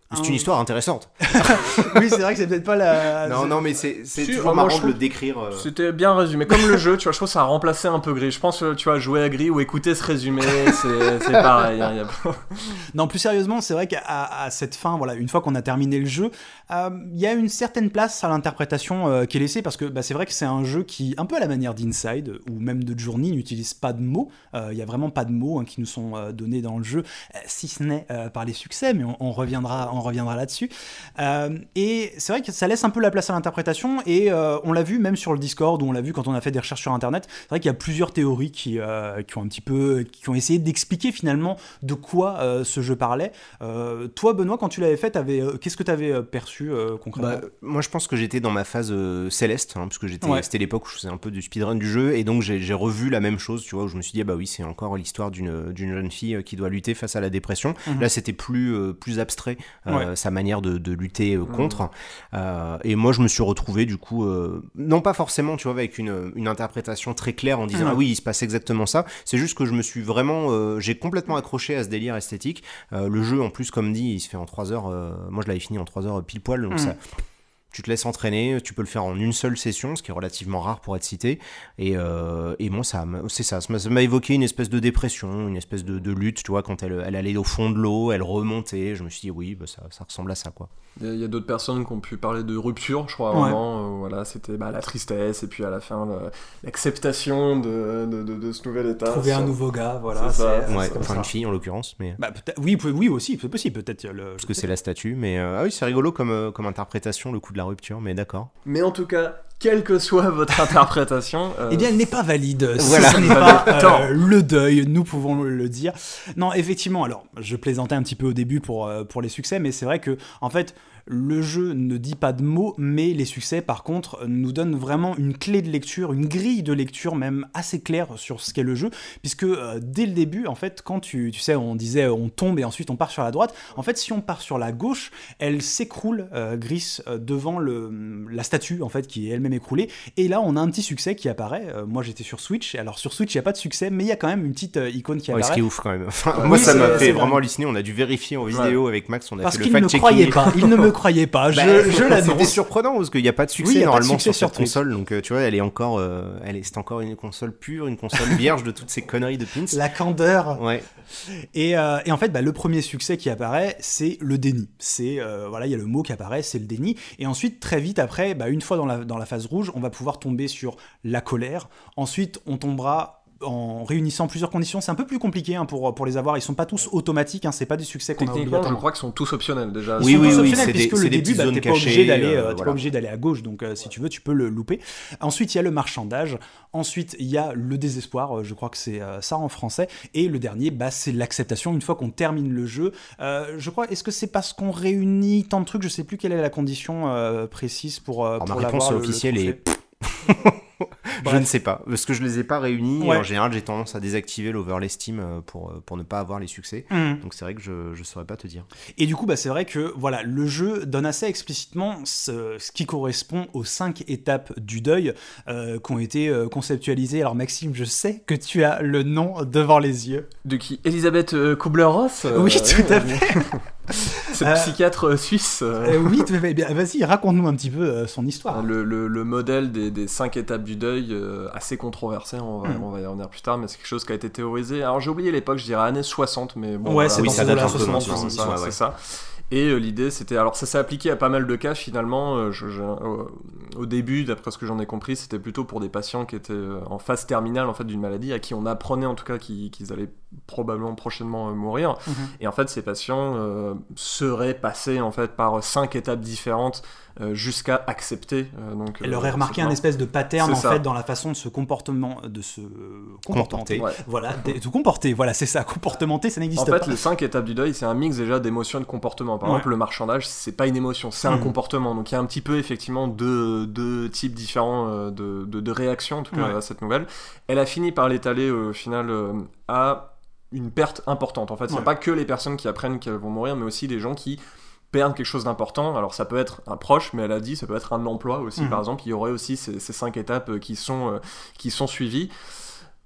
C'est une histoire intéressante. Oui, c'est vrai que c'est peut-être pas la... Non, non, mais c'est, c'est Si, toujours moi, marrant je de le trouve- décrire. euh. C'était bien résumé. Comme le jeu, tu vois, je trouve que ça a remplacé un peu Gris. Je pense, euh, tu vois, jouer à Gris ou écouter ce résumé, c'est, c'est pareil. hein, y a... Non, plus sérieusement, c'est vrai qu'à à cette fin, voilà, une fois qu'on a terminé le jeu, euh, il y a une certaine place à l'interprétation euh, qui est laissée, parce que bah, c'est vrai que c'est un jeu qui, un peu à la manière d'Inside, ou même de Journey, n'utilise pas de mots. Euh, Il y a vraiment pas de mots hein, qui nous sont euh, donnés dans le jeu, euh, si ce n'est euh, par les succès, mais on, on reviendra, on reviendra là-dessus. Euh, et c'est vrai que ça laisse un peu la place à l'interprétation, et euh, on l'a vu même sur le Discord, où on l'a vu quand on a fait des recherches sur Internet. C'est vrai qu'il y a plusieurs théories qui, euh, qui ont un petit peu, qui ont essayé d'expliquer finalement de quoi euh, ce jeu parlait. Euh, toi, Benoît, quand tu l'avais fait, t'avais, euh, qu'est-ce que tu avais perçu euh, concrètement? Bah, moi, je pense que j'étais dans ma phase euh, céleste, hein, parce que j'étais, Ouais. c'était l'époque où je faisais un peu du speedrun du jeu, et donc j'ai, j'ai revu la même chose, tu vois, où je me suis dit, ah bah oui, c'est encore l'histoire d'une, d'une jeune fille euh, qui doit lutter face à la dépression. Mhm. Là, c'était plus, euh, plus abstrait, euh, Ouais. sa manière de, de lutter euh, contre. Euh, et moi, je me suis retrouvé, du coup, euh, non pas forcément, tu vois, avec une, une interprétation très claire en disant, Mhm. ah oui, il se passe exactement ça. C'est juste que je me suis vraiment, euh, j'ai complètement accroché à ce délire esthétique. Euh, le jeu, en plus, comme dit, il se fait en trois heures. euh, moi, je l'avais fini en trois heures pile poil, donc Mhm. ça. Tu te laisses entraîner, tu peux le faire en une seule session, ce qui est relativement rare pour être cité. Et, euh, et moi, ça, m'a- c'est ça, ça m'a, ça m'a évoqué une espèce de dépression, une espèce de, de lutte, tu vois, quand elle, elle allait au fond de l'eau, elle remontait. Je me suis dit, oui, bah, ça, ça ressemble à ça, quoi. Il y a, il y a d'autres personnes qui ont pu parler de rupture, je crois, à un Ouais. moment. euh, voilà, c'était bah, la tristesse, et puis à la fin, le- l'acceptation de, de, de, de ce nouvel état. Trouver Ça- un nouveau gars, voilà. c'est ça. c'est- Ouais, c'est comme enfin, ça. une fille en l'occurrence, mais. Bah, peut-être- oui, peut- oui aussi, c'est possible, peut-être. Le... Parce que c'est la statue, mais euh, ah oui, c'est rigolo comme, euh, comme interprétation, le coup de la rupture, mais d'accord. Mais en tout cas, quelle que soit votre interprétation... euh, Eh bien, elle n'est pas valide. Si Voilà. ce n'est pas euh, Attends. le deuil, nous pouvons le dire. Non, effectivement, alors, je plaisantais un petit peu au début pour, euh, pour les succès, mais c'est vrai que, en fait, le jeu ne dit pas de mots, mais les succès, par contre, nous donnent vraiment une clé de lecture, une grille de lecture même assez claire sur ce qu'est le jeu, puisque euh, dès le début, en fait, quand tu, tu sais, on disait euh, on tombe et ensuite on part sur la droite, en fait, si on part sur la gauche, elle s'écroule, euh, Gris, euh, devant le, la statue, en fait, qui est elle-même écroulée, et là, on a un petit succès qui apparaît. Euh, moi, j'étais sur Switch, alors sur Switch, il n'y a pas de succès, mais il y a quand même une petite euh, icône qui Ouais, ce apparaît. qui est ouf quand même. Enfin, Ouais, moi, oui, ça c'est- m'a c'est fait vrai. vraiment halluciner. On a dû vérifier en vidéo avec Max, on a Parce fait qu'il le ne me fact-checking. croyait pas, il ne me croyait pas, je, Bah, je C'était l'annonce. surprenant parce qu'il n'y a pas de succès Oui, il y a pas de normalement succès sur sur cette Twitch. console, donc euh, tu vois, elle est encore, euh, elle est, c'est encore une console pure, une console vierge de toutes ces conneries de pins. La candeur. Ouais. Et, euh, et en fait, bah, le premier succès qui apparaît, c'est le déni. C'est euh, voilà, il y a le mot qui apparaît, c'est le déni. Et ensuite, très vite après, bah, une fois dans la, dans la phase rouge, on va pouvoir tomber sur la colère. Ensuite, on tombera en réunissant plusieurs conditions. C'est un peu plus compliqué hein, pour, pour les avoir. Ils sont pas tous automatiques. Hein, c'est pas des succès qu'on a Techniquement, je obligatoirement. crois qu'ils sont tous optionnels déjà. Oui, Ils sont oui, tous oui, optionnels, c'est des- puisque c'est le des début, petites bah, zones t'es pas obligé cachées, d'aller, euh, euh, t'es voilà. pas obligé d'aller à gauche. Donc, euh, si tu veux, tu peux le louper. Ensuite, il y a le marchandage. Ensuite, il y a le désespoir. Euh, je crois que c'est euh, ça en français. Et le dernier, bah, c'est l'acceptation. Une fois qu'on termine le jeu, euh, je crois. Est-ce que c'est parce qu'on réunit tant de trucs? Je sais plus quelle est la condition euh, précise pour. Euh, Alors, pour ma réponse l'avoir, le- le officielle trophée. est. Je Bref. ne sais pas, parce que je les ai pas réunis. Ouais. Et en général, j'ai tendance à désactiver l'overlay Steam euh, pour, euh, pour ne pas avoir les succès. Mhm. Donc c'est vrai que je je saurais pas te dire. Et du coup, bah, c'est vrai que voilà, le jeu donne assez explicitement ce, ce qui correspond aux cinq étapes du deuil euh, qui ont été euh, conceptualisées. Alors Maxime, je sais que tu as le nom devant les yeux. De qui Elisabeth euh, Kubler-Ross euh, Oui, tout à fait. Cette Euh, psychiatre euh, suisse. euh, Euh, oui, tout à fait. Bien, vas-y, raconte-nous un petit peu euh, son histoire. Le, le, le modèle des, des cinq étapes du deuil, euh, assez controversé, on va, Mm. on va y revenir plus tard, mais c'est quelque chose qui a été théorisé. Alors j'ai oublié l'époque, je dirais années soixante, mais bon, Ouais, voilà, c'est Oui, dans ça ces date eaux-là, un peu soixante, maintenant, c'est soixante-dix. ça, ouais, ouais. c'est ça. Et euh, l'idée, c'était... Alors ça s'est appliqué à pas mal de cas, finalement. Euh, je- je- au, au début, d'après ce que j'en ai compris, c'était plutôt pour des patients qui étaient euh, en phase terminale en fait, d'une maladie, à qui on apprenait en tout cas qu'ils, qu'ils allaient probablement prochainement euh, mourir. Mhm. Et en fait, ces patients euh, seraient passés en fait, par cinq étapes différentes euh, jusqu'à accepter. Euh, donc, Elle euh, aurait remarqué cette un mort. espèce de pattern C'est en ça. fait dans la façon de se comportement, de se comportementer. Ouais. Voilà, de se comporter. Voilà, c'est ça. Comportementer, ça n'existe En fait, pas. les cinq étapes du deuil, c'est un mix déjà d'émotions et de comportements. Par Ouais. exemple, le marchandage, c'est pas une émotion, c'est un Mhm. comportement. Donc il y a un petit peu effectivement deux, deux types différents euh, de, de, de réactions en tout cas Ouais. à cette nouvelle. Elle a fini par l'étaler euh, au final euh, à une perte importante. En fait, c'est Ouais. pas que les personnes qui apprennent qu'elles vont mourir, mais aussi les gens qui perdent quelque chose d'important. Alors ça peut être un proche, mais elle a dit ça peut être un emploi aussi. Mhm. Par exemple, il y aurait aussi ces, ces cinq étapes euh, qui sont, euh, qui sont suivies.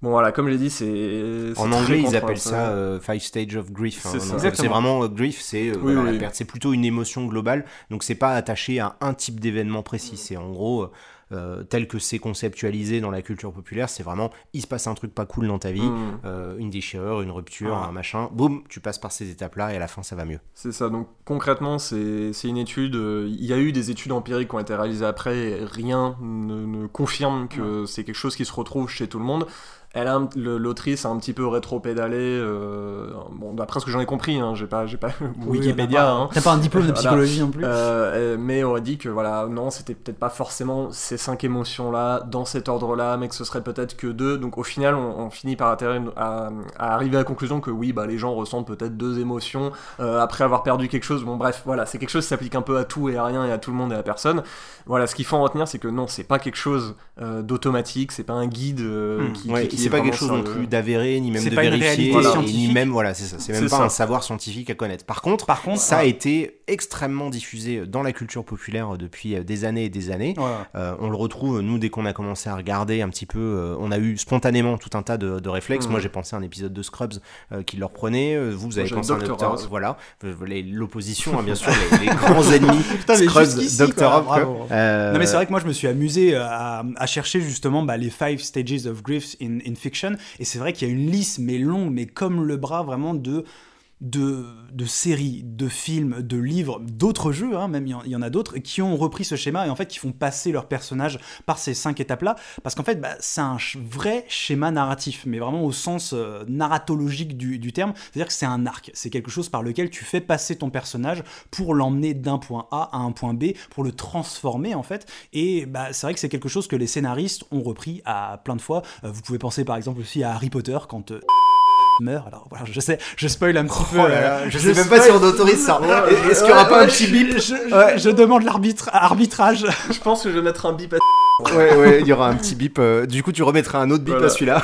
Bon voilà, comme je l'ai dit, c'est... c'est en très anglais, ils contre- appellent ça euh, Five Stage of Grief. Hein, C'est ça. donc, c'est vraiment euh, grief, c'est euh, Oui, voilà, oui. la perte. C'est plutôt une émotion globale. Donc c'est pas attaché à un type d'événement précis. C'est en gros euh, tel que c'est conceptualisé dans la culture populaire. C'est vraiment il se passe un truc pas cool dans ta vie, Mm. euh, une déchirure, une rupture, Ah. un machin. Boum, tu passes par ces étapes-là et à la fin ça va mieux. C'est ça, donc concrètement, c'est c'est une étude. euh, Il y a eu des études empiriques qui ont été réalisées après, et rien ne, ne confirme que c'est quelque chose qui se retrouve chez tout le monde. Elle a un- le- l'autrice a un petit peu rétro-pédalé, euh, bon, d'après ce que j'en ai compris, hein, j'ai pas, j'ai pas Oui, Wikipédia, t'as pas- hein. T'as pas un diplôme de Voilà. psychologie non plus. Euh, mais on a dit que voilà, non, c'était peut-être pas forcément ces cinq émotions-là, dans cet ordre-là, mais que ce serait peut-être que deux. Donc au final, on, on finit par atterrir à, à arriver à la conclusion que oui, bah, les gens ressentent peut-être deux émotions euh, après avoir perdu quelque chose. Bon, bref, voilà, c'est quelque chose qui s'applique un peu à tout et à rien et à tout le monde et à personne. Voilà, ce qu'il faut en retenir, c'est que non, c'est pas quelque chose euh, d'automatique, c'est pas un guide euh, Hmm. qui, Ouais, qui, et qui c'est est pas vraiment quelque chose non sérieux. plus d'avéré, ni même C'est de pas une vérifié, réalité et scientifique. ni même, voilà, c'est ça, c'est même C'est pas ça. un savoir scientifique à connaître. Par contre, Par contre, ça a ouais. été extrêmement diffusé dans la culture populaire depuis euh, des années et des années. Ouais. Euh, on le retrouve, nous, dès qu'on a commencé à regarder un petit peu, euh, on a eu spontanément tout un tas de, de réflexes. Mhm. Moi, j'ai pensé à un épisode de Scrubs euh, qui le reprenait. Euh, Vous, vous avez j'ai pensé à un Doctor Doctor House. Voilà, Euh, les- l'opposition, hein, bien sûr, les, les grands ennemis. Putain, mais Scrubs, jusqu'ici, Doctor quoi, House. bravo. quoi. Euh, Non mais c'est vrai que moi je me suis amusé à, à chercher justement bah, les five stages of grief in, in fiction et c'est vrai qu'il y a une liste mais longue mais comme le bras vraiment de de, de séries, de films, de livres, d'autres jeux, hein, même il y en- il y en a d'autres, qui ont repris ce schéma et en fait qui font passer leurs personnages par ces cinq étapes-là, parce qu'en fait bah, c'est un ch- vrai schéma narratif, mais vraiment au sens euh, narratologique du, du terme, c'est-à-dire que c'est un arc, c'est quelque chose par lequel tu fais passer ton personnage pour l'emmener d'un point A à un point B, pour le transformer en fait, et bah, c'est vrai que c'est quelque chose que les scénaristes ont repris à plein de fois. Euh, vous pouvez penser par exemple aussi à Harry Potter, quand... euh, meurt. Alors voilà, je sais, je spoil un petit peu. Oh là là, je sais même spoil- pas si on autorise ça. Est-ce qu'il y aura Ouais, pas ouais, un petit bip je, je- je demande l'arbitre, arbitrage. Je pense que je vais mettre un bip à... Ouais, ouais, il y aura un petit bip. euh, du coup, tu remettras un autre bip Voilà. à celui-là.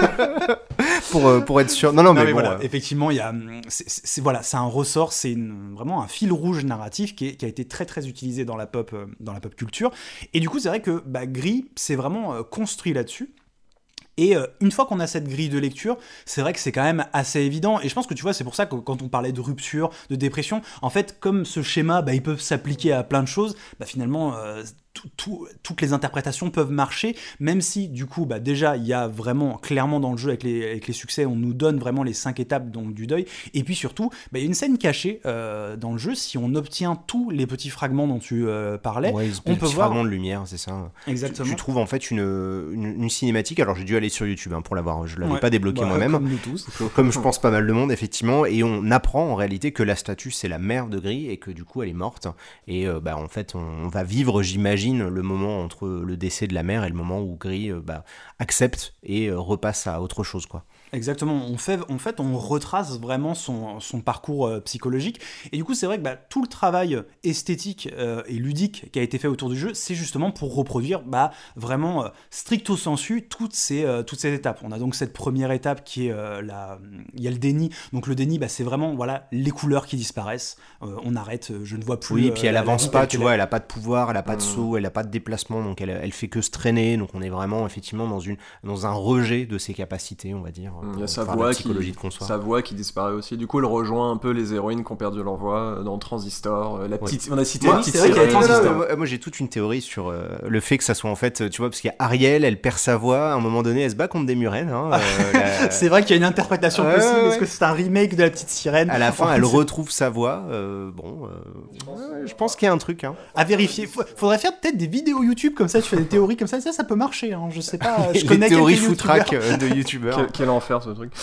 pour, euh, pour être sûr. Non, non, mais, Non, mais bon. voilà, euh, effectivement, il y a, c'est, c'est- c'est- voilà, c'est un ressort, c'est une- vraiment un fil rouge narratif qui, est- qui a été très très utilisé dans la pop, euh, dans la pop culture. Et du coup, c'est vrai que bah, Gris, c'est vraiment euh, construit là-dessus. Et euh, une fois qu'on a cette grille de lecture, c'est vrai que c'est quand même assez évident. Et je pense que tu vois, c'est pour ça que quand on parlait de rupture, de dépression, en fait, comme ce schéma, bah, il peut s'appliquer à plein de choses, bah, finalement, euh, tout, tout, toutes les interprétations peuvent marcher, même si, du coup, bah, déjà, il y a vraiment, clairement dans le jeu, avec les, avec les succès, on nous donne vraiment les cinq étapes donc, du deuil. Et puis surtout, bah, il y a une scène cachée euh, dans le jeu, si on obtient tous les petits fragments dont tu euh, parlais, ouais, on on peut peut voir... fragment de lumière, c'est ça. Exactement. Tu, tu trouves en fait une, une, une cinématique. Alors, j'ai dû aller sur YouTube hein, pour l'avoir. Je l'avais Ouais. pas débloqué Bah, moi-même. Comme nous tous. Comme je pense pas mal de monde, effectivement, et on apprend en réalité que la statue c'est la mère de Gris et que du coup elle est morte. Et euh, bah, en fait, on, on va vivre, j'imagine, le moment entre le décès de la mère et le moment où Gris euh, bah, accepte et euh, repasse à autre chose, quoi. Exactement, on fait, en fait, on retrace vraiment son, son parcours euh, psychologique. Et du coup, c'est vrai que bah, tout le travail esthétique euh, et ludique qui a été fait autour du jeu, c'est justement pour reproduire bah, vraiment euh, stricto sensu toutes ces, euh, toutes ces étapes. On a donc cette première étape qui est euh, la... Il y a le déni. Donc le déni, bah, c'est vraiment voilà, les couleurs qui disparaissent. Euh, on arrête, euh, je ne vois plus... Oui, et euh, puis elle la- la avance vie pas, telle tu qu'elle vois, est. elle a pas de pouvoir, elle a pas de Mmh. saut, elle a pas de déplacement, donc elle, elle fait que se traîner. Donc on est vraiment effectivement dans, une, dans un rejet de ses capacités, on va dire. Il y pour a sa faire voix, la qui, psychologie de comptoir. sa voix qui disparaît aussi. Du coup, elle rejoint un peu les héroïnes qui ont perdu leur voix euh, dans Transistor. euh, La Ouais. petite, on a cité Moi, la petite c'est vrai qu'il y a sirène. des Non, non, Transistor. mais moi, moi, j'ai toute une théorie sur euh, le fait que ça soit en fait, tu vois, parce qu'il y a Ariel, elle perd sa voix, à un moment donné, elle se bat contre des murennes. Hein, euh, la- C'est vrai qu'il y a une interprétation Ouais, possible. ouais, Est-ce que c'est un remake de la petite sirène? À la fin, En elle fait, retrouve sa voix. euh, bon, euh, ouais, je pense qu'il y a un truc. Hein. à vérifier. Faut- Faudrait faire peut-être des vidéos YouTube comme ça, tu fais des théories comme ça, ça, ça peut marcher. Hein. Je sais pas. Je Les connais théories quelques foutraques youtubeurs. euh, de youtubeurs. Quel, quel enfer ce truc.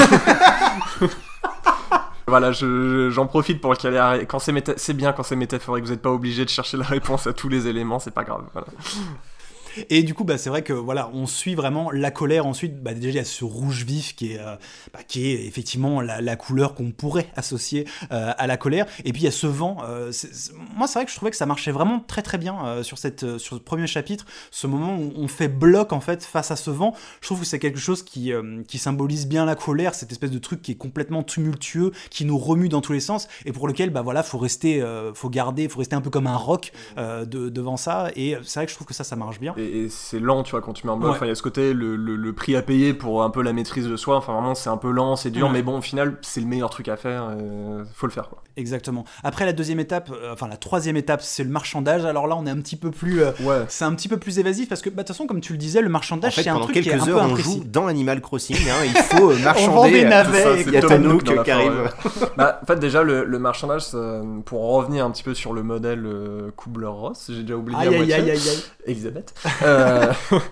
Voilà, je- je- j'en profite pour le caler. à- Quand c'est méta- c'est bien quand c'est métaphorique, vous n'êtes pas obligé de chercher la réponse à tous les éléments, c'est pas grave. Voilà. Et du coup, bah, c'est vrai que voilà, on suit vraiment la colère. Ensuite, bah, déjà, il y a ce rouge vif qui est, euh, bah, qui est effectivement la, la couleur qu'on pourrait associer euh, à la colère. Et puis, il y a ce vent. Euh, c'est- c'est- moi, c'est vrai que je trouvais que ça marchait vraiment très très bien euh, sur, cette, euh, sur ce premier chapitre. Ce moment où on fait bloc en fait face à ce vent. Je trouve que c'est quelque chose qui, euh, qui symbolise bien la colère, cette espèce de truc qui est complètement tumultueux, qui nous remue dans tous les sens et pour lequel, bah voilà, faut rester, euh, faut garder, faut rester un peu comme un roc euh, de, devant ça. Et c'est vrai que je trouve que ça, ça marche bien. Et et, et c'est lent, tu vois, quand tu mets un bloc. Enfin, il y a ce côté, le, le, le prix à payer pour un peu la maîtrise de soi. Enfin, vraiment, c'est un peu lent, c'est dur, ouais. mais bon, au final, c'est le meilleur truc à faire. Euh, faut le faire, quoi. Exactement. Après, la deuxième étape, euh, enfin la troisième étape, c'est le marchandage. Alors là, on est un petit peu plus, euh, ouais. c'est un petit peu plus évasif parce que, bah, de toute façon, comme tu le disais, le marchandage, en fait, c'est un truc qui est un peu pendant quelques heures, on joue dans Animal Crossing. Hein, il faut euh, marchander. On vend des navets. Il y a Tanouk qui arrive. Bah, en fait, déjà, le, le marchandage, ça, pour revenir un petit peu sur le modèle euh, Kubler-Ross, j'ai déjà oublié aïe, la moitié. Aïe, aïe, aïe. Elisabeth. euh,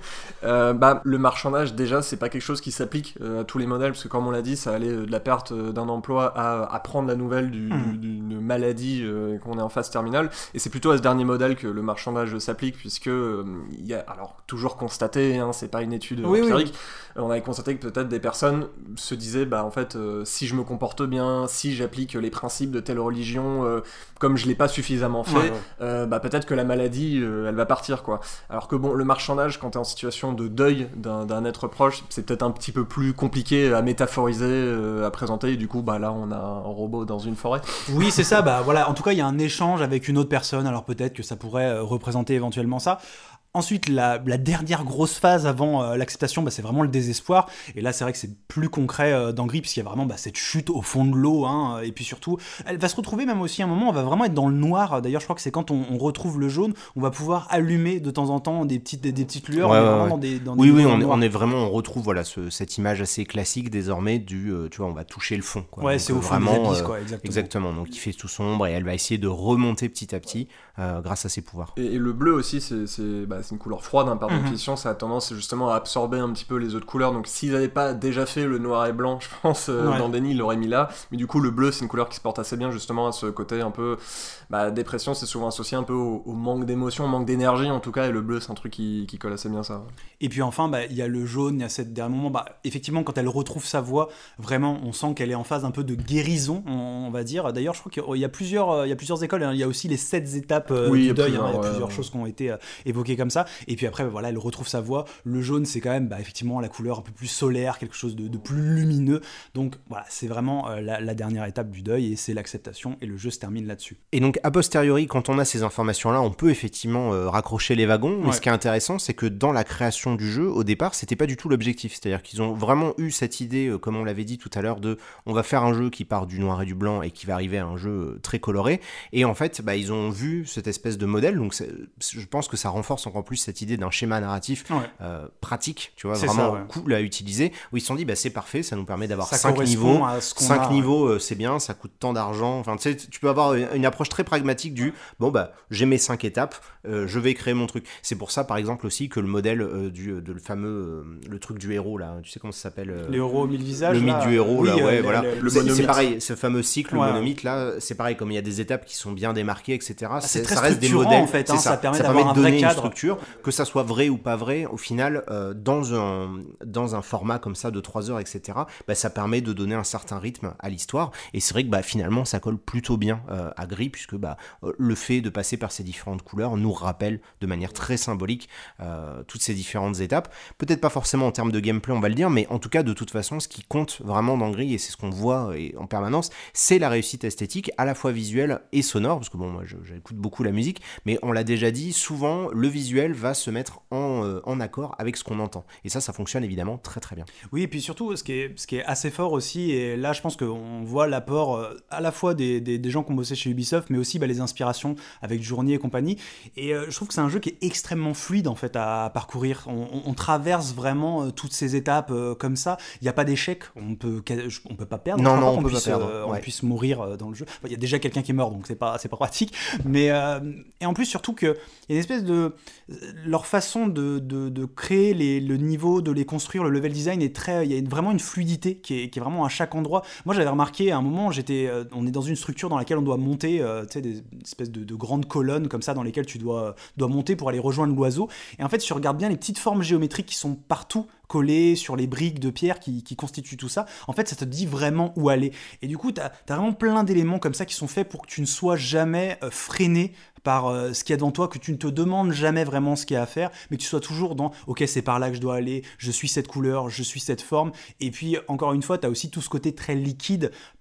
euh, bah, le marchandage, déjà, c'est pas quelque chose qui s'applique euh, à tous les modèles parce que, comme on l'a dit, ça allait de la perte d'un emploi à apprendre la nouvelle du, mmh. d'une maladie euh, qu'on est en phase terminale, et c'est plutôt à ce dernier modèle que le marchandage s'applique, puisque euh, il y a, alors toujours constaté, hein, c'est pas une étude oui, empirique, oui. on avait constaté que peut-être des personnes se disaient, bah en fait, euh, si je me comporte bien, si j'applique les principes de telle religion, euh, comme je l'ai pas suffisamment fait, ouais, ouais. Euh, bah peut-être que la maladie, euh, elle va partir, quoi. Alors que bon, le marchandage, quand t'es en situation de deuil d'un, d'un être proche, c'est peut-être un petit peu plus compliqué à métaphoriser, euh, à présenter, et du coup, bah là, on a un robot dans une forêt. Oui, c'est ça, bah voilà, en tout cas, il y a un échange avec une autre personne, alors peut-être que ça pourrait représenter éventuellement ça. Ensuite, la, la dernière grosse phase avant euh, l'acceptation, bah, c'est vraiment le désespoir. Et là, c'est vrai que c'est plus concret euh, dans Gris, puisqu'il y a vraiment bah, cette chute au fond de l'eau. Hein, et puis surtout, elle va se retrouver même aussi à un moment, on va vraiment être dans le noir. D'ailleurs, je crois que c'est quand on, on retrouve le jaune, on va pouvoir allumer de temps en temps des petites, des, des petites lueurs. Ouais, on est ouais, vraiment ouais. dans des, dans oui, des oui, on est, on est vraiment, on retrouve voilà, ce, cette image assez classique désormais du, euh, tu vois, on va toucher le fond. Quoi. Ouais, donc, c'est au fond vraiment, des abysses, quoi, exactement. Euh, exactement, donc il fait tout sombre et elle va essayer de remonter petit à petit euh, grâce à ses pouvoirs. Et, et le bleu aussi, c'est, c'est, bah, c'est une couleur froide, hein, par mm-hmm. définition, ça a tendance justement à absorber un petit peu les autres couleurs, donc s'ils n'avaient pas déjà fait le noir et blanc, je pense, euh, ouais. dans Denny, ils l'auraient mis là, mais du coup le bleu c'est une couleur qui se porte assez bien justement à ce côté un peu, bah, dépression, c'est souvent associé un peu au, au manque d'émotion, au manque d'énergie en tout cas, et le bleu c'est un truc qui, qui colle assez bien ça. Et puis enfin, bah, il y a le jaune, il y a cette dernier moment, bah, effectivement quand elle retrouve sa voix, vraiment on sent qu'elle est en phase un peu de guérison, on, on va dire. D'ailleurs je crois qu'il y a plusieurs, il y a plusieurs écoles, hein. Il y a aussi les sept étapes euh, oui, du deuil, plusieurs, hein. Il y a ouais, plusieurs ouais. choses qui ont été euh, évoquées comme ça, et puis après bah, voilà, elle retrouve sa voix. Le jaune c'est quand même bah, effectivement la couleur un peu plus solaire, quelque chose de, de plus lumineux, donc voilà, c'est vraiment euh, la, la dernière étape du deuil, et c'est l'acceptation, et le jeu se termine là-dessus. Et donc a posteriori, quand on a ces informations-là, on peut effectivement euh, raccrocher les wagons, mais ouais. ce qui est intéressant, c'est que dans la création du jeu, au départ, c'était pas du tout l'objectif, c'est-à-dire qu'ils ont vraiment eu cette idée, euh, comme on l'avait dit tout à l'heure, de on va faire un jeu qui part du noir et du blanc et qui va arriver à un jeu euh, très coloré, et en fait, bah, ils ont vu cette espèce de modèle, donc c'est, je pense que ça renforce encore plus cette idée d'un schéma narratif ouais. euh, pratique, tu vois, c'est vraiment ça, ouais. cool à utiliser, où ils se sont dit, bah, c'est parfait, ça nous permet d'avoir cinq niveaux, cinq niveaux, ouais. euh, c'est bien, ça coûte tant d'argent, enfin, tu sais, tu peux avoir une approche très pragmatique du, bon, bah, j'ai mes cinq étapes, euh, je vais créer mon truc. C'est pour ça, par exemple, aussi, que le modèle euh, du de le fameux, euh, le truc du héros, là, tu sais comment ça s'appelle euh, le héros au mille visages, le mythe là, du héros, oui, là, euh, ouais, le, voilà. Le, le c'est, c'est pareil, ce fameux cycle, ouais. le monomythe, là, c'est pareil, comme il y a des étapes qui sont bien démarquées, et cetera. Ah, c'est, c'est très ça reste des modèles, en fait, hein, ça, ça, permet, ça permet de donner une structure, que ça soit vrai ou pas vrai, au final, euh, dans un dans un format comme ça de trois heures, et cetera. Bah, ça permet de donner un certain rythme à l'histoire, et c'est vrai que bah, finalement, ça colle plutôt bien euh, à Gris, puisque bah, euh, le fait de passer par ces différentes couleurs nous rappelle de manière très symbolique euh, toutes ces différentes étapes. Peut-être pas forcément en termes de gameplay, on va le dire, mais en tout cas, de toute façon, ce qui compte vraiment dans Gris, et c'est ce qu'on voit et, en permanence, c'est la réussite esthétique, à la fois visuelle et sonore, parce que bon, moi, je, j'écoute beaucoup la musique, mais on l'a déjà dit, souvent, le visuel va se mettre en, euh, en accord avec ce qu'on entend. Et ça, ça fonctionne évidemment très très bien. Oui, et puis surtout, ce qui est, ce qui est assez fort aussi, et là, je pense qu'on voit l'apport euh, à la fois des, des, des gens qui ont bossé chez Ubisoft, mais aussi bah, les inspirations avec Journey et compagnie. Et euh, je trouve que c'est un jeu qui est extrêmement fluide en fait à, à parcourir. On, on, on traverse vraiment euh, toutes ces étapes euh, comme ça. Il n'y a pas d'échec. On peut, on peut pas perdre. Non, non, on, on peut puisse, pas perdre. Euh, ouais. On puisse mourir euh, dans le jeu. Il enfin, y a déjà quelqu'un qui est mort, donc c'est pas, c'est pas pratique. Mais euh, et en plus surtout que il y a une espèce de leur façon de, de, de créer les, le niveau, de les construire, le level design est très. Il y a une, vraiment une fluidité qui est, qui est vraiment à chaque endroit. Moi, j'avais remarqué à un moment, j'étais, euh, on est dans une structure dans laquelle on doit monter, euh, tu sais, des espèces de, de grandes colonnes comme ça dans lesquelles tu dois, dois monter pour aller rejoindre l'oiseau. Et en fait, si tu regardes bien les petites formes géométriques qui sont partout collées sur les briques de pierre qui, qui constituent tout ça, en fait, ça te dit vraiment où aller. Et du coup, t'as, t'as vraiment plein d'éléments comme ça qui sont faits pour que tu ne sois jamais euh, freiné par euh, ce qu'il y a devant toi, que tu ne te demandes jamais vraiment ce qu'il y a à faire, mais que tu sois toujours dans « ok, c'est par là que je dois aller, je suis cette couleur, je suis cette forme ». Et puis, encore une fois, tu as aussi tout ce côté très liquide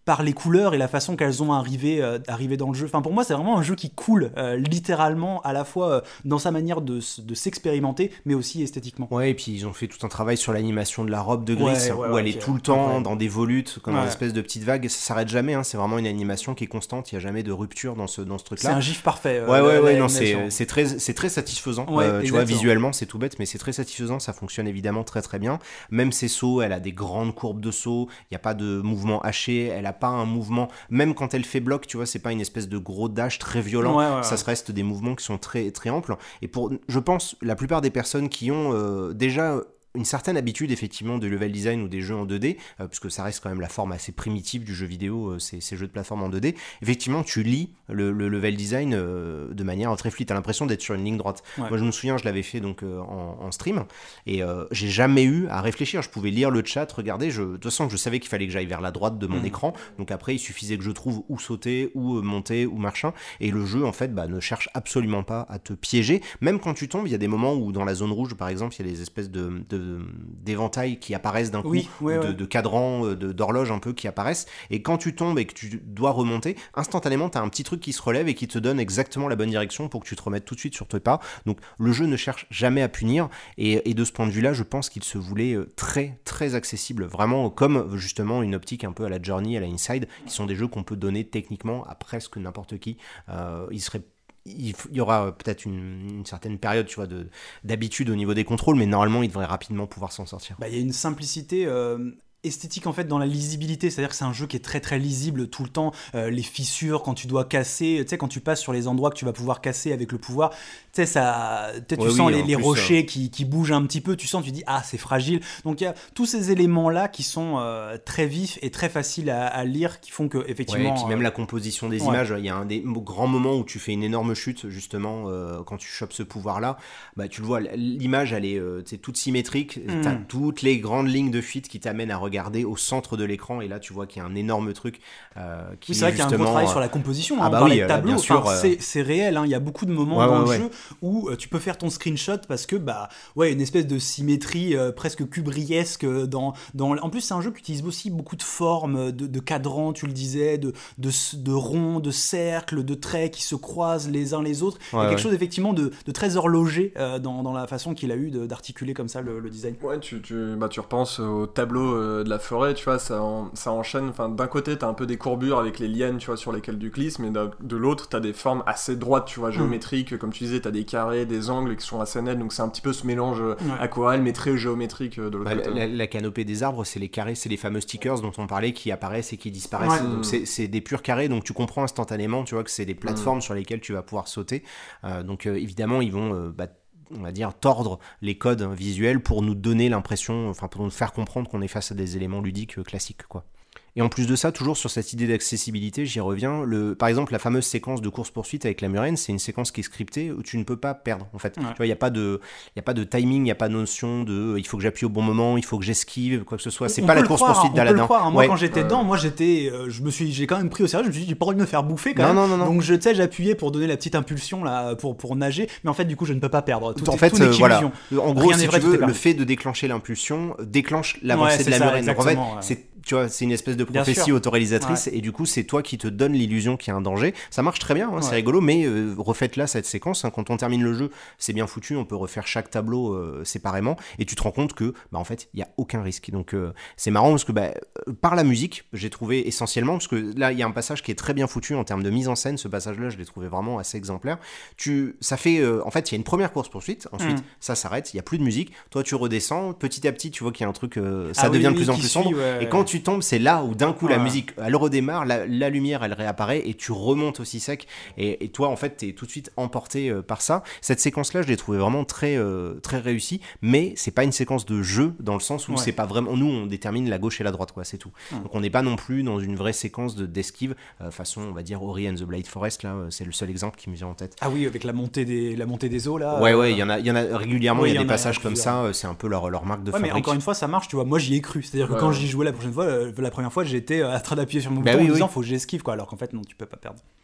par les couleurs et la façon qu'elles ont arrivé, euh, arrivé dans le jeu. Enfin, pour moi, c'est vraiment un jeu qui coule euh, littéralement, à la fois euh, dans sa manière de, de s'expérimenter, mais aussi esthétiquement. Ouais, et puis ils ont fait tout un travail sur l'animation de la robe de Gris, ouais, ouais, où ouais, elle okay. est tout le temps ouais. dans des volutes, comme ouais. une espèce de petite vague, ça s'arrête jamais, hein. C'est vraiment une animation qui est constante, il n'y a jamais de rupture dans ce, dans ce truc-là. C'est un gif parfait. Euh, ouais, ouais, ouais, non, c'est, c'est, très, c'est très satisfaisant. Ouais, euh, tu vois, visuellement, c'est tout bête, mais c'est très satisfaisant, ça fonctionne évidemment très très bien. Même ses sauts, elle a des grandes courbes de sauts, il n'y a pas de mouvement haché, elle n'a pas un mouvement, même quand elle fait bloc, tu vois, c'est pas une espèce de gros dash très violent, ouais, ouais, ça ouais. se reste des mouvements qui sont très, très amples. Et pour, je pense, la plupart des personnes qui ont euh, déjà une certaine habitude effectivement de level design ou des jeux en deux D, euh, puisque ça reste quand même la forme assez primitive du jeu vidéo, euh, ces, ces jeux de plateforme en deux D, effectivement tu lis le, le level design euh, de manière très fluide, t'as l'impression d'être sur une ligne droite. Ouais. Moi je me souviens, je l'avais fait donc euh, en, en stream, et euh, j'ai jamais eu à réfléchir, je pouvais lire le chat, regarder, je, de toute façon je savais qu'il fallait que j'aille vers la droite de mon mmh. écran, donc après il suffisait que je trouve où sauter, où euh, monter, ou machin, et le jeu en fait bah, ne cherche absolument pas à te piéger, même quand tu tombes, il y a des moments où dans la zone rouge par exemple, il y a des espèces de, de d'éventails qui apparaissent d'un coup, oui, ouais, de, ouais. de cadrans, de, d'horloges un peu qui apparaissent, et quand tu tombes et que tu dois remonter, instantanément tu as un petit truc qui se relève et qui te donne exactement la bonne direction pour que tu te remettes tout de suite sur tes pas. Donc le jeu ne cherche jamais à punir, et, et de ce point de vue là je pense qu'il se voulait très très accessible, vraiment comme justement une optique un peu à la Journey, à la Inside, qui sont des jeux qu'on peut donner techniquement à presque n'importe qui. Euh, il serait il y aura peut-être une, une certaine période, tu vois, de, d'habitude au niveau des contrôles, mais normalement, il devrait rapidement pouvoir s'en sortir. Bah, il y a une simplicité euh, esthétique en fait dans la lisibilité, c'est-à-dire que c'est un jeu qui est très très lisible tout le temps. Euh, les fissures quand tu dois casser, tu sais, quand tu passes sur les endroits que tu vas pouvoir casser avec le pouvoir, tu sais, ça, tu ouais, sens oui, les, les plus, rochers euh... qui, qui bougent un petit peu, tu sens, tu dis ah c'est fragile. Donc il y a tous ces éléments là qui sont euh, très vifs et très faciles à, à lire, qui font que effectivement. Ouais, et puis même euh... la composition des ouais. images, il y a un des grands moments où tu fais une énorme chute justement euh, quand tu chopes ce pouvoir là, bah tu le vois, l'image elle est euh, toute symétrique, mm. t'as toutes les grandes lignes de fuite qui t'amènent à regarder au centre de l'écran, et là tu vois qu'il y a un énorme truc euh, qui oui, c'est vrai qu'il y a un gros travail euh... sur la composition, hein, ah bah on parlait oui, de tableau, enfin, sûr, c'est, c'est réel, hein, il y a beaucoup de moments ouais, dans ouais, le ouais. jeu où euh, tu peux faire ton screenshot parce que bah ouais, une espèce de symétrie euh, presque kubriesque dans, dans en plus c'est un jeu qui utilise aussi beaucoup de formes, de, de cadrans, tu le disais, de, de, de ronds, de cercles, de traits qui se croisent les uns les autres. Ouais, il y a quelque ouais. chose effectivement de, de très horloger euh, dans, dans la façon qu'il a eu de, d'articuler comme ça le, le design. Ouais, tu, tu, bah, tu repenses au tableau euh, de la forêt, tu vois, ça, en, ça enchaîne, enfin d'un côté t'as un peu des courbures avec les lianes, tu vois, sur lesquelles tu glisses, mais de, de l'autre t'as des formes assez droites, tu vois, géométriques, mmh. comme tu disais, t'as des carrés, des angles qui sont assez nets, donc c'est un petit peu ce mélange ouais. aquarelle mais très géométrique de l'autre bah, côté. La, la canopée des arbres, c'est les carrés, c'est les fameux stickers dont on parlait qui apparaissent et qui disparaissent, ouais. donc c'est, c'est des purs carrés, donc tu comprends instantanément, tu vois, que c'est des plateformes mmh. sur lesquelles tu vas pouvoir sauter, euh, donc euh, évidemment ils vont euh, bah, on va dire tordre les codes visuels pour nous donner l'impression, enfin pour nous faire comprendre qu'on est face à des éléments ludiques euh, classiques, quoi. Et en plus de ça, toujours sur cette idée d'accessibilité, j'y reviens, le, par exemple la fameuse séquence de course-poursuite avec la murène, c'est une séquence qui est scriptée où tu ne peux pas perdre en fait. Ouais. Tu vois, il n'y a pas de, il y a pas de timing, il n'y a pas de notion de il faut que j'appuie au bon moment, il faut que j'esquive, quoi que ce soit. C'est on pas la course-poursuite d'Aladin. On peut le croire, hein. Moi ouais. quand j'étais euh... dedans, moi j'étais, euh, je me suis, j'ai quand même pris au sérieux, je me suis dit j'ai pas envie de me faire bouffer quand non, même. Non, non, non. Donc je, tu sais, j'appuyais pour donner la petite impulsion là, pour, pour nager, mais en fait du coup je ne peux pas perdre. Tout en est, fait, tout euh, voilà. En gros, Rien si vrai, tu veux, le fait de déclencher l'impulsion déclenche l'avancée ouais, de la ça, murène. Donc en fait, ouais. c'est tu vois, c'est une espèce de prophétie autoréalisatrice ouais. et du coup c'est toi qui te donne l'illusion qu'il y a un danger. Ça marche très bien, hein, ouais. c'est rigolo, mais euh, refaites là cette séquence, hein, quand on termine le jeu, c'est bien foutu, on peut refaire chaque tableau euh, séparément et tu te rends compte que bah, en fait il n'y a aucun risque. Donc euh, c'est marrant parce que bah, par la musique, j'ai trouvé essentiellement, parce que là il y a un passage qui est très bien foutu en termes de mise en scène, ce passage-là je l'ai trouvé vraiment assez exemplaire. Tu, ça fait, euh, en fait il y a une première course-poursuite, ensuite mmh. ça s'arrête, il n'y a plus de musique, toi tu redescends, petit à petit tu vois qu'il y a un truc, euh, ça ah devient oui, de plus oui, en plus suit, sombre ouais, et ouais. quand tu tombes, c'est là où d'un coup ouais. la musique elle redémarre, la, la lumière elle réapparaît et tu remontes aussi sec et, et toi en fait t'es tout de suite emporté euh, par ça. Cette séquence là je l'ai trouvée vraiment très, euh, très réussie, mais c'est pas une séquence de jeu dans le sens où ouais. c'est pas vraiment, nous on détermine la gauche et la droite quoi, c'est tout. Ouais. Donc on n'est pas non plus dans une vraie séquence de, d'esquive euh, façon on va dire Ori and the Blind Forest là, c'est le seul exemple qui me vient en tête. Ah oui, avec la montée des, la montée des eaux là. Ouais euh... ouais, il y en a, il y en a régulièrement, il oui, y a des passages comme ça, c'est un peu leur, leur marque de ouais, fabrique. Mais encore une fois ça marche, tu vois, moi j'y ai cru, c'est-à-dire que ouais, quand ouais. j'y jouais la prochaine fois, euh, la première fois j'étais à train d'appuyer sur mon bouton bah oui, en disant oui. faut que j'esquive quoi, alors qu'en fait non, tu peux pas perdre.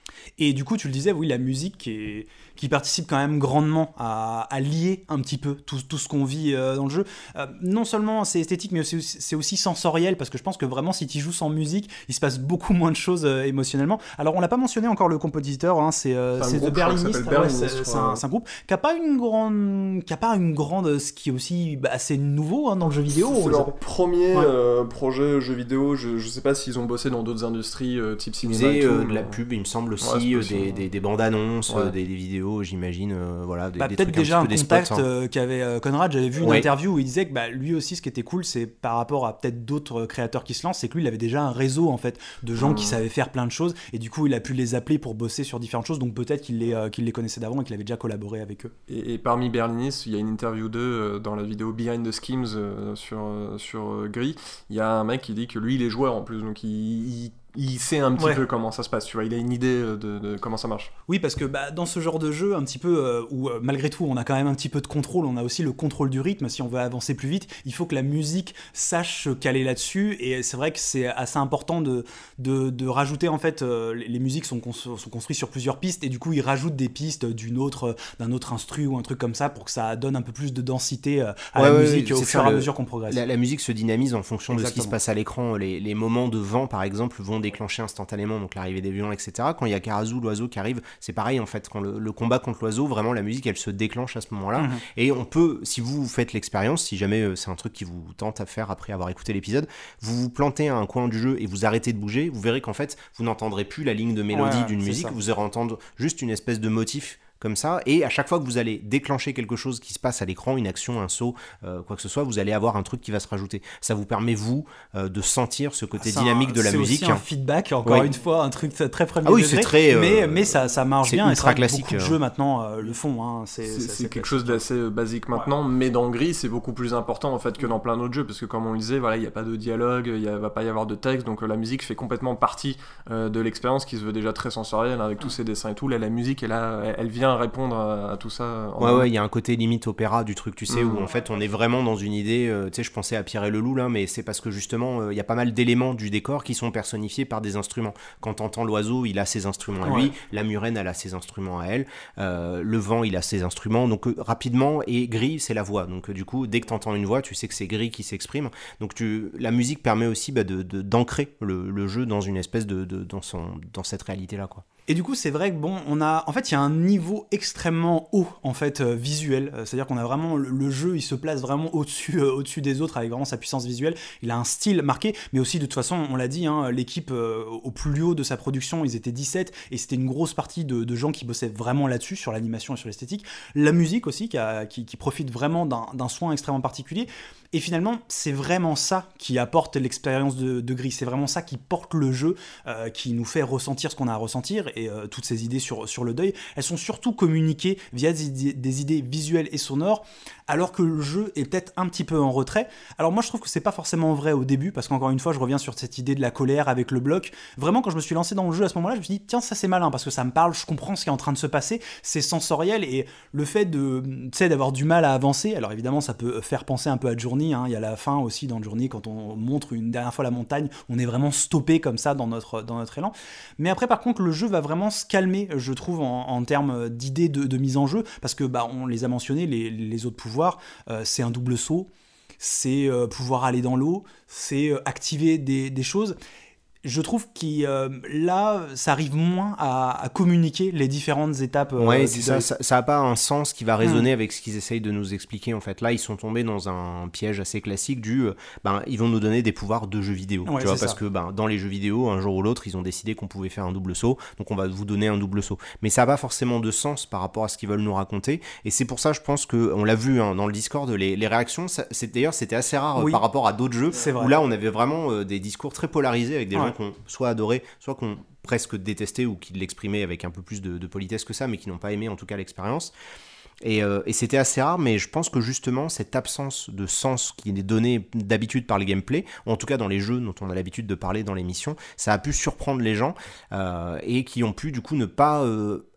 Et du coup, tu le disais, oui, la musique qui, est, qui participe quand même grandement à, à lier un petit peu tout, tout ce qu'on vit euh, dans le jeu. Euh, non seulement c'est esthétique, mais c'est, c'est aussi sensoriel, parce que je pense que vraiment, si tu joues sans musique, il se passe beaucoup moins de choses euh, émotionnellement. Alors, on l'a pas mentionné encore, le compositeur, hein, c'est, euh, c'est, c'est The Berlinist, ouais, c'est, c'est, un, c'est un groupe qui a pas une grande, qui a pas une grande, ce qui est aussi bah, assez nouveau hein, dans le jeu vidéo. C'est leur premier ouais. euh, projet jeu vidéo. Je, je sais pas s'ils ont bossé dans d'autres industries, euh, type cinéma et tout. Euh, de mais... la pub, il me semble aussi, ouais, des, des, des bandes annonces, ouais. des, des vidéos, j'imagine, euh, voilà, des, bah, des peut-être trucs déjà un, un petit peu contact spots, hein. euh, qu'avait euh, Conrad. J'avais vu une ouais. interview où il disait que bah, lui aussi, ce qui était cool, c'est par rapport à peut-être d'autres créateurs qui se lancent, c'est que lui, il avait déjà un réseau en fait de gens mmh. qui savaient faire plein de choses, et du coup, il a pu les appeler pour bosser sur différentes choses. Donc peut-être qu'il les, euh, qu'il les connaissait d'avant et qu'il avait déjà collaboré avec eux. Et, et parmi Berlinis, il y a une interview d'eux euh, dans la vidéo Behind the Schemes euh, sur euh, sur euh, Gris. Il y a un mec qui dit que lui, il est joueur en plus, donc il, il... il sait un petit ouais. peu comment ça se passe, tu vois, il a une idée de, de comment ça marche. Oui, parce que bah, dans ce genre de jeu, un petit peu, euh, où euh, malgré tout, on a quand même un petit peu de contrôle, on a aussi le contrôle du rythme, si on veut avancer plus vite, il faut que la musique sache se caler là-dessus, et c'est vrai que c'est assez important de, de, de rajouter, en fait, euh, les musiques sont, cons- sont construites sur plusieurs pistes, et du coup, ils rajoutent des pistes d'une autre, d'un autre instru ou un truc comme ça, pour que ça donne un peu plus de densité euh, à ouais, la ouais, musique au fur et à mesure qu'on progresse. La, la musique se dynamise en fonction Exactement. de ce qui se passe à l'écran, les, les moments de vent, par exemple, vont déclencher instantanément, donc l'arrivée des violons, et cetera. Quand il y a Karazu, l'oiseau qui arrive, c'est pareil en fait. Quand le, le combat contre l'oiseau, vraiment la musique, elle se déclenche à ce moment-là. Mmh. Et on peut, si vous faites l'expérience, si jamais euh, c'est un truc qui vous tente à faire après avoir écouté l'épisode, vous vous plantez à un coin du jeu et vous arrêtez de bouger, vous verrez qu'en fait, vous n'entendrez plus la ligne de mélodie ouais, d'une musique, ça. Vous allez entendre juste une espèce de motif comme ça, et à chaque fois que vous allez déclencher quelque chose qui se passe à l'écran, une action, un saut, euh, quoi que ce soit, vous allez avoir un truc qui va se rajouter. Ça vous permet, vous, euh, de sentir ce côté ah, dynamique un, de la c'est musique. C'est aussi un feedback, encore oui. une fois, un truc très premier ah oui, degré, c'est très, euh, mais, mais ça, ça marche c'est bien, ultra et classique. Beaucoup de jeux maintenant euh, le font. Hein. C'est, c'est, c'est, c'est quelque classique. chose d'assez basique maintenant, ouais. mais dans Gris, c'est beaucoup plus important en fait que dans plein d'autres jeux, parce que comme on le disait, voilà, il n'y a pas de dialogue, il ne va pas y avoir de texte, donc euh, la musique fait complètement partie euh, de l'expérience qui se veut déjà très sensorielle, avec tous ces dessins et tout. Là, la musique, elle, a, elle, elle vient répondre à, à tout ça. Ouais, ouais, il y a un côté limite opéra du truc, tu sais, mmh. où en fait on est vraiment dans une idée, euh, tu sais, je pensais à Pierre et le Loup là, mais c'est parce que justement, il euh, y a pas mal d'éléments du décor qui sont personnifiés par des instruments. Quand t'entends l'oiseau, il a ses instruments à lui, ouais. la murène, elle a ses instruments à elle, euh, le vent, il a ses instruments, donc euh, rapidement, et Gris, c'est la voix. Donc euh, du coup, dès que t'entends une voix, tu sais que c'est Gris qui s'exprime. Donc tu, la musique permet aussi bah, de, de, d'ancrer le, le jeu dans une espèce de, de dans, son, dans cette réalité-là, quoi. Et du coup, c'est vrai que bon, on a, en fait, il y a un niveau extrêmement haut en fait euh, visuel. Euh, c'est-à-dire qu'on a vraiment le, le jeu, il se place vraiment au-dessus, euh, au-dessus des autres avec vraiment sa puissance visuelle. Il a un style marqué, mais aussi de toute façon, on l'a dit, hein, l'équipe euh, au plus haut de sa production, ils étaient dix-sept et c'était une grosse partie de, de gens qui bossaient vraiment là-dessus, sur l'animation et sur l'esthétique. La musique aussi, qui, a, qui, qui profite vraiment d'un, d'un soin extrêmement particulier. Et finalement, c'est vraiment ça qui apporte l'expérience de, de Gris. C'est vraiment ça qui porte le jeu, euh, qui nous fait ressentir ce qu'on a à ressentir. Et euh, toutes ces idées sur, sur le deuil, elles sont surtout communiquées via des idées, des idées visuelles et sonores, alors que le jeu est peut-être un petit peu en retrait. Alors moi, je trouve que c'est pas forcément vrai au début, parce qu'encore une fois, je reviens sur cette idée de la colère avec le bloc. Vraiment, quand je me suis lancé dans le jeu à ce moment-là, je me suis dit, tiens, ça c'est malin, parce que ça me parle, je comprends ce qui est en train de se passer, c'est sensoriel, et le fait de, tu sais, d'avoir du mal à avancer, alors évidemment, ça peut faire penser un peu à Journey, hein. Il y a la fin aussi dans Journey, quand on montre une dernière fois la montagne, on est vraiment stoppé comme ça dans notre, dans notre élan. Mais après, par contre, le jeu va vraiment se calmer, je trouve, en, en termes d'idées de, de mise en jeu, parce que bah, on les a mentionnés, les, les autres pouvoirs, euh, c'est un double saut, c'est euh, pouvoir aller dans l'eau, c'est euh, activer des, des choses. Je trouve que euh, là, ça arrive moins à, à communiquer les différentes étapes. Euh, ouais, c'est ça, ça. Ça n'a pas un sens qui va résonner mmh. avec ce qu'ils essayent de nous expliquer. En fait, là, ils sont tombés dans un piège assez classique du, euh, ben, ils vont nous donner des pouvoirs de jeux vidéo. Ouais, tu vois, parce ça. que ben, dans les jeux vidéo, un jour ou l'autre, ils ont décidé qu'on pouvait faire un double saut, donc on va vous donner un double saut. Mais ça n'a pas forcément de sens par rapport à ce qu'ils veulent nous raconter. Et c'est pour ça, je pense que, on l'a vu hein, dans le Discord, les, les réactions. Ça, c'est, d'ailleurs, c'était assez rare oui. euh, par rapport à d'autres jeux où là, on avait vraiment euh, des discours très polarisés avec des ouais. gens qui ont soit adoré, soit qu'on presque détesté ou qui l'exprimaient avec un peu plus de, de politesse que ça, mais qui n'ont pas aimé en tout cas l'expérience. Et, euh, et c'était assez rare, mais je pense que justement cette absence de sens qui est donnée d'habitude par le gameplay, ou en tout cas dans les jeux dont on a l'habitude de parler dans l'émission, ça a pu surprendre les gens euh, et qui ont pu du coup ne pas euh,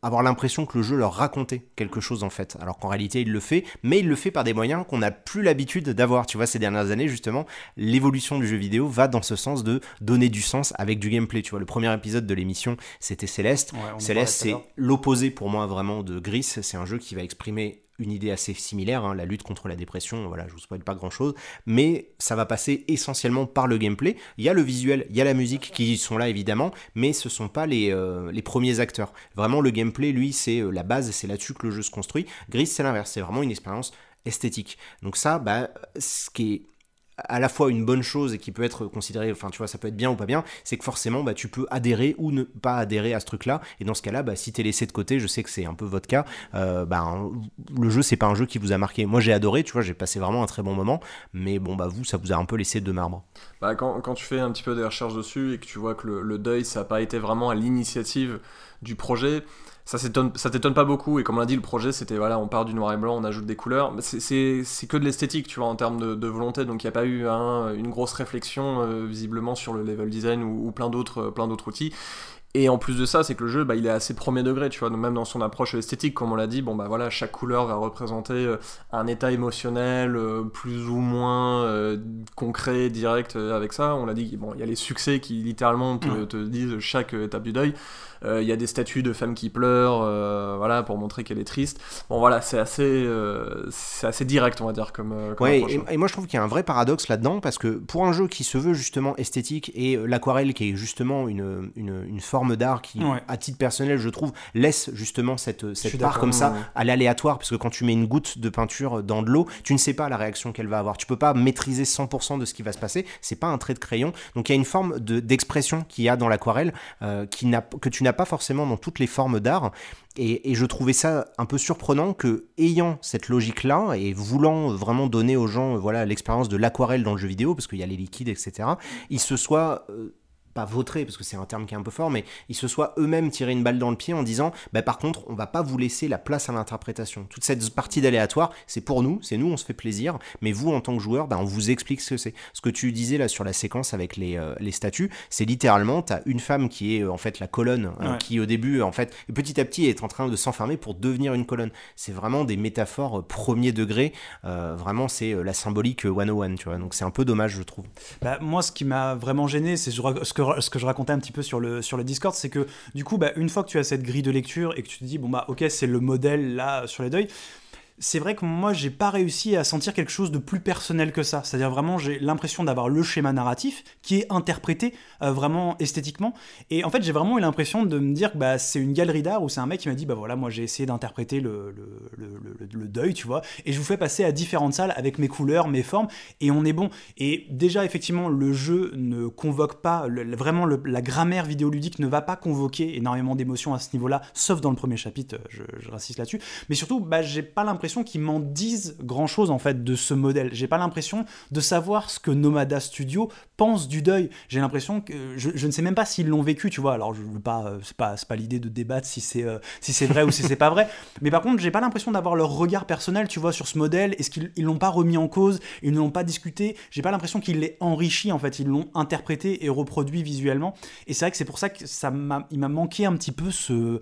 avoir l'impression que le jeu leur racontait quelque chose en fait, alors qu'en réalité il le fait, mais il le fait par des moyens qu'on n'a plus l'habitude d'avoir. Tu vois, ces dernières années justement, l'évolution du jeu vidéo va dans ce sens de donner du sens avec du gameplay. Tu vois, le premier épisode de l'émission c'était Céleste. Ouais, Céleste c'est l'opposé pour moi vraiment de Gris. C'est un jeu qui va exprimer une idée assez similaire, hein, la lutte contre la dépression, voilà, je vous spoil pas grand chose, mais ça va passer essentiellement par le gameplay. Il y a le visuel, il y a la musique qui sont là évidemment, mais ce sont pas les, euh, les premiers acteurs. Vraiment le gameplay, lui, c'est euh, la base, c'est là-dessus que le jeu se construit. Gris, c'est l'inverse, c'est vraiment une expérience esthétique. Donc ça, bah, ce qui est à la fois une bonne chose et qui peut être considéré, enfin tu vois, ça peut être bien ou pas bien, c'est que forcément bah, tu peux adhérer ou ne pas adhérer à ce truc là, et dans ce cas là bah, si t'es laissé de côté, je sais que c'est un peu votre cas, euh, bah, le jeu c'est pas un jeu qui vous a marqué. Moi j'ai adoré, tu vois, j'ai passé vraiment un très bon moment, mais bon bah vous ça vous a un peu laissé de marbre. Bah, quand, quand tu fais un petit peu des recherches dessus et que tu vois que le, le deuil ça n'a pas été vraiment à l'initiative du projet, ça s'étonne, ça t'étonne pas beaucoup, et comme on l'a dit, le projet c'était voilà, on part du noir et blanc, on ajoute des couleurs, c'est, c'est, c'est que de l'esthétique, tu vois, en termes de, de volonté, donc il n'y a pas eu hein, une grosse réflexion euh, visiblement sur le level design ou, ou plein d'autres, plein d'autres outils. Et en plus de ça, c'est que le jeu, bah, il est assez premier degré, tu vois, même dans son approche esthétique, comme on l'a dit, bon bah voilà, chaque couleur va représenter euh, un état émotionnel euh, plus ou moins euh, concret, direct euh, avec ça. On l'a dit, bon, il y a les succès qui littéralement te, mmh. te disent chaque étape du deuil. Il euh, y a des statues de femmes qui pleurent, euh, voilà, pour montrer qu'elle est triste. Bon voilà, c'est assez, euh, c'est assez direct, on va dire, comme, euh, comme ouais, approche. Et, et moi je trouve qu'il y a un vrai paradoxe là-dedans, parce que pour un jeu qui se veut justement esthétique, et l'aquarelle qui est justement une, une, une forme d'art qui, ouais. à titre personnel, je trouve, laisse justement cette, cette part comme ça à l'aléatoire, parce que quand tu mets une goutte de peinture dans de l'eau, tu ne sais pas la réaction qu'elle va avoir. Tu peux pas maîtriser cent pour cent de ce qui va se passer, c'est pas un trait de crayon. Donc il y a une forme de, d'expression qu'il y a dans l'aquarelle euh, qui n'a, que tu n'as pas forcément dans toutes les formes d'art, et, et je trouvais ça un peu surprenant que, ayant cette logique-là et voulant vraiment donner aux gens voilà, l'expérience de l'aquarelle dans le jeu vidéo, parce qu'il y a les liquides, et cetera, ils se soient... Euh, pas vautrés, parce que c'est un terme qui est un peu fort, mais ils se soient eux-mêmes tiré une balle dans le pied en disant bah, par contre on va pas vous laisser la place à l'interprétation. Toute cette partie d'aléatoire, c'est pour nous, c'est nous, on se fait plaisir, mais vous en tant que joueur, bah, on vous explique ce que c'est. Ce que tu disais là sur la séquence avec les, euh, les statues, c'est littéralement t'as une femme qui est euh, en fait la colonne, ouais. euh, qui au début en fait petit à petit est en train de s'enfermer pour devenir une colonne. C'est vraiment des métaphores euh, premier degré, euh, vraiment c'est euh, la symbolique euh, cent un, tu vois, donc c'est un peu dommage je trouve. Bah, moi ce qui m'a vraiment gêné, c'est ce que ce que je racontais un petit peu sur le, sur le Discord, c'est que du coup, bah, une fois que tu as cette grille de lecture et que tu te dis, bon bah ok, c'est le modèle là sur les deuils, c'est vrai que moi, j'ai pas réussi à sentir quelque chose de plus personnel que ça. C'est-à-dire vraiment, j'ai l'impression d'avoir le schéma narratif qui est interprété euh, vraiment esthétiquement. Et en fait, j'ai vraiment eu l'impression de me dire que bah, c'est une galerie d'art où c'est un mec qui m'a dit, bah voilà, moi j'ai essayé d'interpréter le, le, le, le, le deuil, tu vois, et je vous fais passer à différentes salles avec mes couleurs, mes formes, et on est bon. Et déjà, effectivement, le jeu ne convoque pas, le, vraiment le, la grammaire vidéoludique ne va pas convoquer énormément d'émotions à ce niveau-là, sauf dans le premier chapitre, je, je insiste là-dessus. Mais surtout, bah, j'ai pas l'impression qu'ils m'en disent grand chose en fait de ce modèle. J'ai pas l'impression de savoir ce que Nomada Studio pense du deuil. J'ai l'impression que je, je ne sais même pas s'ils l'ont vécu, tu vois. Alors je veux pas, euh, c'est pas, c'est pas l'idée de débattre si c'est, euh, si c'est vrai ou si c'est pas vrai. Mais par contre, j'ai pas l'impression d'avoir leur regard personnel, tu vois, sur ce modèle. Est-ce qu'ils ils l'ont pas remis en cause, ils ne l'ont pas discuté. J'ai pas l'impression qu'ils l'aient enrichi en fait. Ils l'ont interprété et reproduit visuellement. Et c'est vrai que c'est pour ça que ça m'a, il m'a manqué un petit peu ce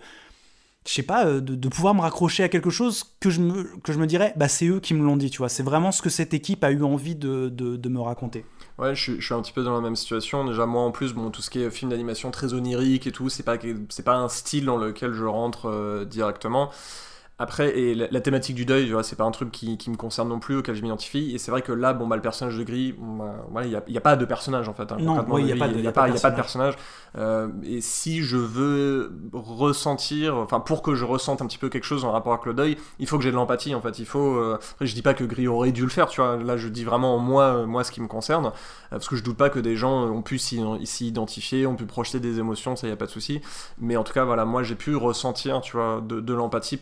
je sais pas, de, de pouvoir me raccrocher à quelque chose que je me, que je me dirais, bah c'est eux qui me l'ont dit, tu vois. C'est vraiment ce que cette équipe a eu envie de, de, de me raconter. Ouais, je suis, je suis un petit peu dans la même situation. Déjà, moi, en plus, bon, tout ce qui est film d'animation très onirique et tout, c'est pas, c'est pas un style dans lequel je rentre euh, directement. Après, et la, la thématique du deuil, tu vois, c'est pas un truc qui, qui me concerne non plus, auquel je m'identifie. Et c'est vrai que là, bon, bah, le personnage de Gris, bon, bah, voilà, il n'y a, a pas de personnage en fait. Hein, non, il n'y a, a, a, a pas de personnage. Euh, et si je veux ressentir, enfin, pour que je ressente un petit peu quelque chose en rapport avec le deuil, il faut que j'ai de l'empathie en fait. Il faut. Euh, après, je dis pas que Gris aurait dû le faire, tu vois. Là, je dis vraiment moi, moi, ce qui me concerne, euh, parce que je doute pas que des gens ont pu s'y, s'y identifier, ont pu projeter des émotions, ça y a pas de souci. Mais en tout cas, voilà, moi, j'ai pu ressentir, tu vois, de, de l'empathie pour des personnages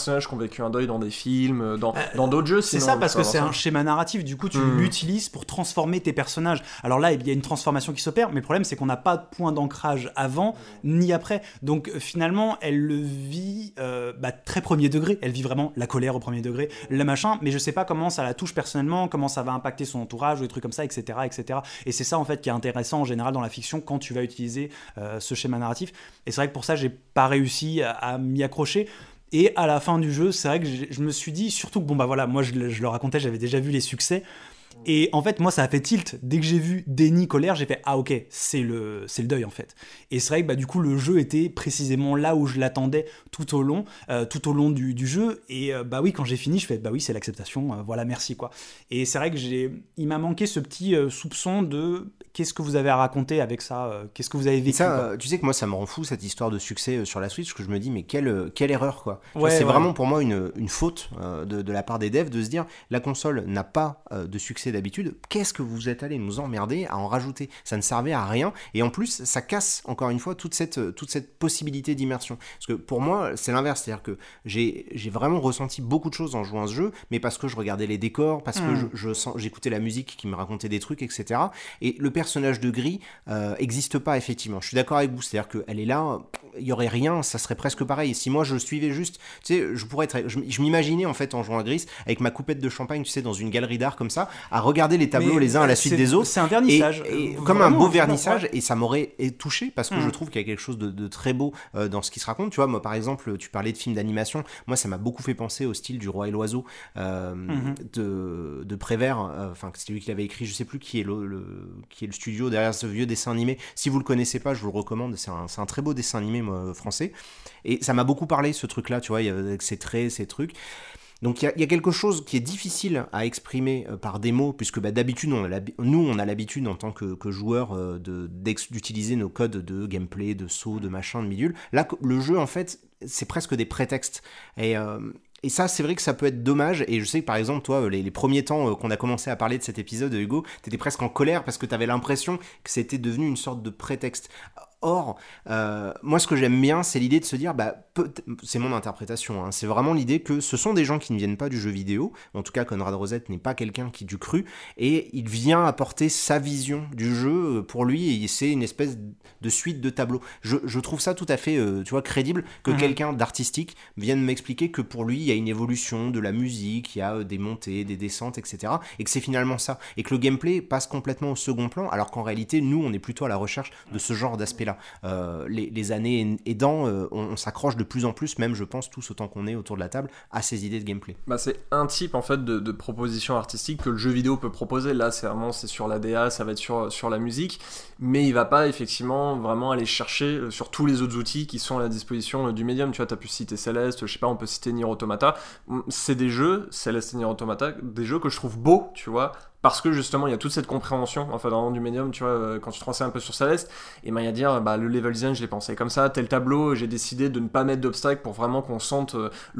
personnages qui ont vécu un deuil dans des films, dans, euh, dans d'autres jeux. C'est sinon, ça, parce que c'est ça. un schéma narratif, du coup tu mmh. l'utilises pour transformer tes personnages. Alors là, il y a une transformation qui s'opère, mais le problème c'est qu'on n'a pas de point d'ancrage avant ni après. Donc finalement, elle le vit euh, bah, très premier degré, elle vit vraiment la colère au premier degré, le machin, mais je sais pas comment ça la touche personnellement, comment ça va impacter son entourage ou des trucs comme ça, et cetera, et cetera. Et c'est ça en fait qui est intéressant en général dans la fiction quand tu vas utiliser euh, ce schéma narratif. Et c'est vrai que pour ça, j'ai pas réussi à, à m'y accrocher. Et à la fin du jeu, c'est vrai que je me suis dit, surtout que bon bah voilà, moi je, je le racontais, j'avais déjà vu les succès. Et en fait, moi, ça a fait tilt. Dès que j'ai vu déni, colère, j'ai fait « Ah ok, c'est le, c'est le deuil en fait ». Et c'est vrai que bah, du coup, le jeu était précisément là où je l'attendais tout au long, euh, tout au long du, du jeu. Et euh, bah oui, quand j'ai fini, je fais « Bah oui, c'est l'acceptation, euh, voilà, merci quoi ». Et c'est vrai que j'ai, il m'a manqué ce petit euh, soupçon de qu'est-ce que vous avez à raconter avec ça, euh, qu'est-ce que vous avez vécu. Ça, euh, tu sais que moi, ça me rend fou cette histoire de succès euh, sur la Switch, que je me dis mais quelle, euh, quelle erreur quoi. Ouais, vois, c'est ouais. vraiment pour moi une, une faute euh, de, de la part des devs de se dire la console n'a pas euh, de succès d'habitude. Qu'est-ce que vous êtes allé nous emmerder à en rajouter? Ça ne servait à rien et en plus ça casse encore une fois toute cette, toute cette possibilité d'immersion. Parce que pour moi c'est l'inverse, c'est-à-dire que j'ai, j'ai vraiment ressenti beaucoup de choses en jouant à ce jeu, mais parce que je regardais les décors, parce mmh. que je, je sens, j'écoutais la musique qui me racontait des trucs, et cetera. Et le personnage de Gris euh, existe pas effectivement. Je suis d'accord avec vous, c'est-à-dire qu'elle est là, il y aurait rien, ça serait presque pareil. Et si moi je suivais juste, tu sais, je pourrais être, je, je m'imaginais en fait en jouant à Gris avec ma coupette de champagne, tu sais, dans une galerie d'art comme ça, à regarder les tableaux mais les uns à la suite des autres. C'est un vernissage. Et, et comme un beau vernissage, et ça m'aurait touché parce que mmh. je trouve qu'il y a quelque chose de, de très beau euh, dans ce qui se raconte. Tu vois, moi par exemple, tu parlais de films d'animation, moi ça m'a beaucoup fait penser au style du Roi et l'Oiseau euh, mmh. de, de Prévert, enfin euh, c'est lui qui l'avait écrit, je sais plus qui est le, le, qui est le studio derrière ce vieux dessin animé. Si vous le connaissez pas, je vous le recommande, c'est un, c'est un très beau dessin animé moi, français. Et ça m'a beaucoup parlé ce truc-là, tu vois, avec ses traits, ses trucs. Donc il y, y a quelque chose qui est difficile à exprimer euh, par des mots, puisque bah, d'habitude, on a nous, on a l'habitude en tant que, que joueurs euh, de, d'utiliser nos codes de gameplay, de saut, de machin, de bidule. Là, le jeu, en fait, c'est presque des prétextes. Et... Euh, Et ça, c'est vrai que ça peut être dommage. Et je sais que par exemple, toi, les, les premiers temps euh, qu'on a commencé à parler de cet épisode, Hugo, t'étais presque en colère parce que t'avais l'impression que c'était devenu une sorte de prétexte. Or, euh, moi, ce que j'aime bien, c'est l'idée de se dire, bah, peut- c'est mon interprétation, hein, c'est vraiment l'idée que ce sont des gens qui ne viennent pas du jeu vidéo. En tout cas, Conrad Rosette n'est pas quelqu'un qui du cru, et il vient apporter sa vision du jeu pour lui, et c'est une espèce de suite de tableaux. Je, je trouve ça tout à fait, euh, tu vois, crédible que mmh. quelqu'un d'artistique vienne m'expliquer que pour lui, il y a une évolution de la musique, il y a des montées, des descentes, et cetera. Et que c'est finalement ça. Et que le gameplay passe complètement au second plan, alors qu'en réalité, nous, on est plutôt à la recherche de ce genre d'aspect-là. Euh, les, les années aidant, euh, on, on s'accroche de plus en plus, même je pense tous autant qu'on est autour de la table, à ces idées de gameplay. Bah, c'est un type en fait de, de proposition artistique que le jeu vidéo peut proposer. Là c'est vraiment c'est sur l'A D A, ça va être sur, sur la musique, mais il va pas effectivement vraiment aller chercher sur tous les autres outils qui sont à la disposition du médium. Tu vois, t'as pu citer Céleste, je sais pas, on peut citer Nier Automata. C'est des jeux, Céleste et Nier Automata, des jeux que je trouve beaux, tu vois, parce que justement il y a toute cette compréhension enfin dans du médium, tu vois, quand tu te renseignes un peu sur Céleste, et ben il y a dire bah le level design je l'ai pensé comme ça, tel tableau j'ai décidé de ne pas mettre d'obstacles pour vraiment qu'on sente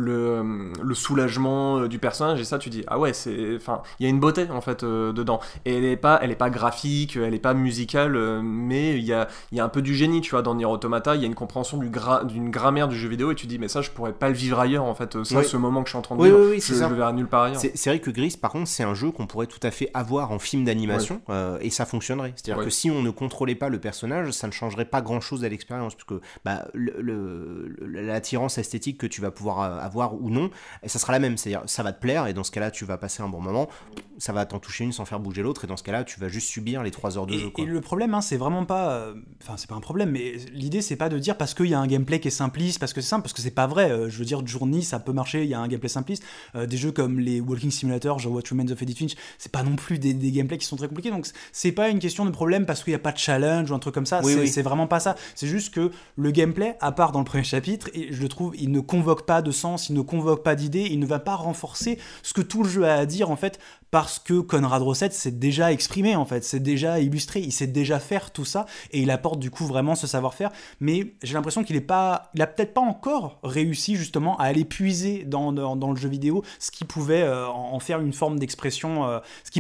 le, le soulagement du personnage, et ça tu dis ah ouais, c'est enfin il y a une beauté en fait euh, dedans, et elle est pas elle est pas graphique, elle est pas musicale, euh, mais il y a il y a un peu du génie, tu vois, dans Nier Automata il y a une compréhension du gra- d'une grammaire du jeu vidéo, et tu dis mais ça je pourrais pas le vivre ailleurs en fait, ça oui. ce moment que je suis en train de oui, vivre, oui, oui, je, je le verrai nulle part ailleurs. C'est, c'est vrai que Gris par contre c'est un jeu qu'on pourrait tout à fait avoir en film d'animation, ouais. euh, et ça fonctionnerait. C'est-à-dire ouais. que si on ne contrôlait pas le personnage, ça ne changerait pas grand-chose à l'expérience, parce que bah, le, le, l'attirance esthétique que tu vas pouvoir avoir ou non, ça sera la même. C'est-à-dire ça va te plaire, et dans ce cas-là, tu vas passer un bon moment, ça va t'en toucher une sans faire bouger l'autre, et dans ce cas-là, tu vas juste subir les trois heures de et, jeu. Quoi. Et le problème, hein, c'est vraiment pas... Enfin, euh, c'est pas un problème, mais l'idée, c'est pas de dire parce qu'il y a un gameplay qui est simpliste, parce que c'est simple, parce que c'est pas vrai. Euh, je veux dire, Journey, ça peut marcher, il y a un gameplay simpliste. Euh, des jeux comme les Walking Simulator, genre What Remains of Edith Finch, c'est pas non plus des, des gameplays qui sont très compliqués, donc c'est pas une question de problème parce qu'il n'y a pas de challenge ou un truc comme ça, oui, c'est, oui. c'est vraiment pas ça, c'est juste que le gameplay, à part dans le premier chapitre, et je le trouve, il ne convoque pas de sens, il ne convoque pas d'idées, il ne va pas renforcer ce que tout le jeu a à dire en fait, parce que Conrad Rosette s'est déjà exprimé en fait, c'est déjà illustré, il sait déjà faire tout ça, et il apporte du coup vraiment ce savoir-faire, mais j'ai l'impression qu'il est pas, il a peut-être pas encore réussi justement à aller puiser dans, dans, dans le jeu vidéo ce qui pouvait euh, en faire une forme d'expression, euh, ce qui pouvait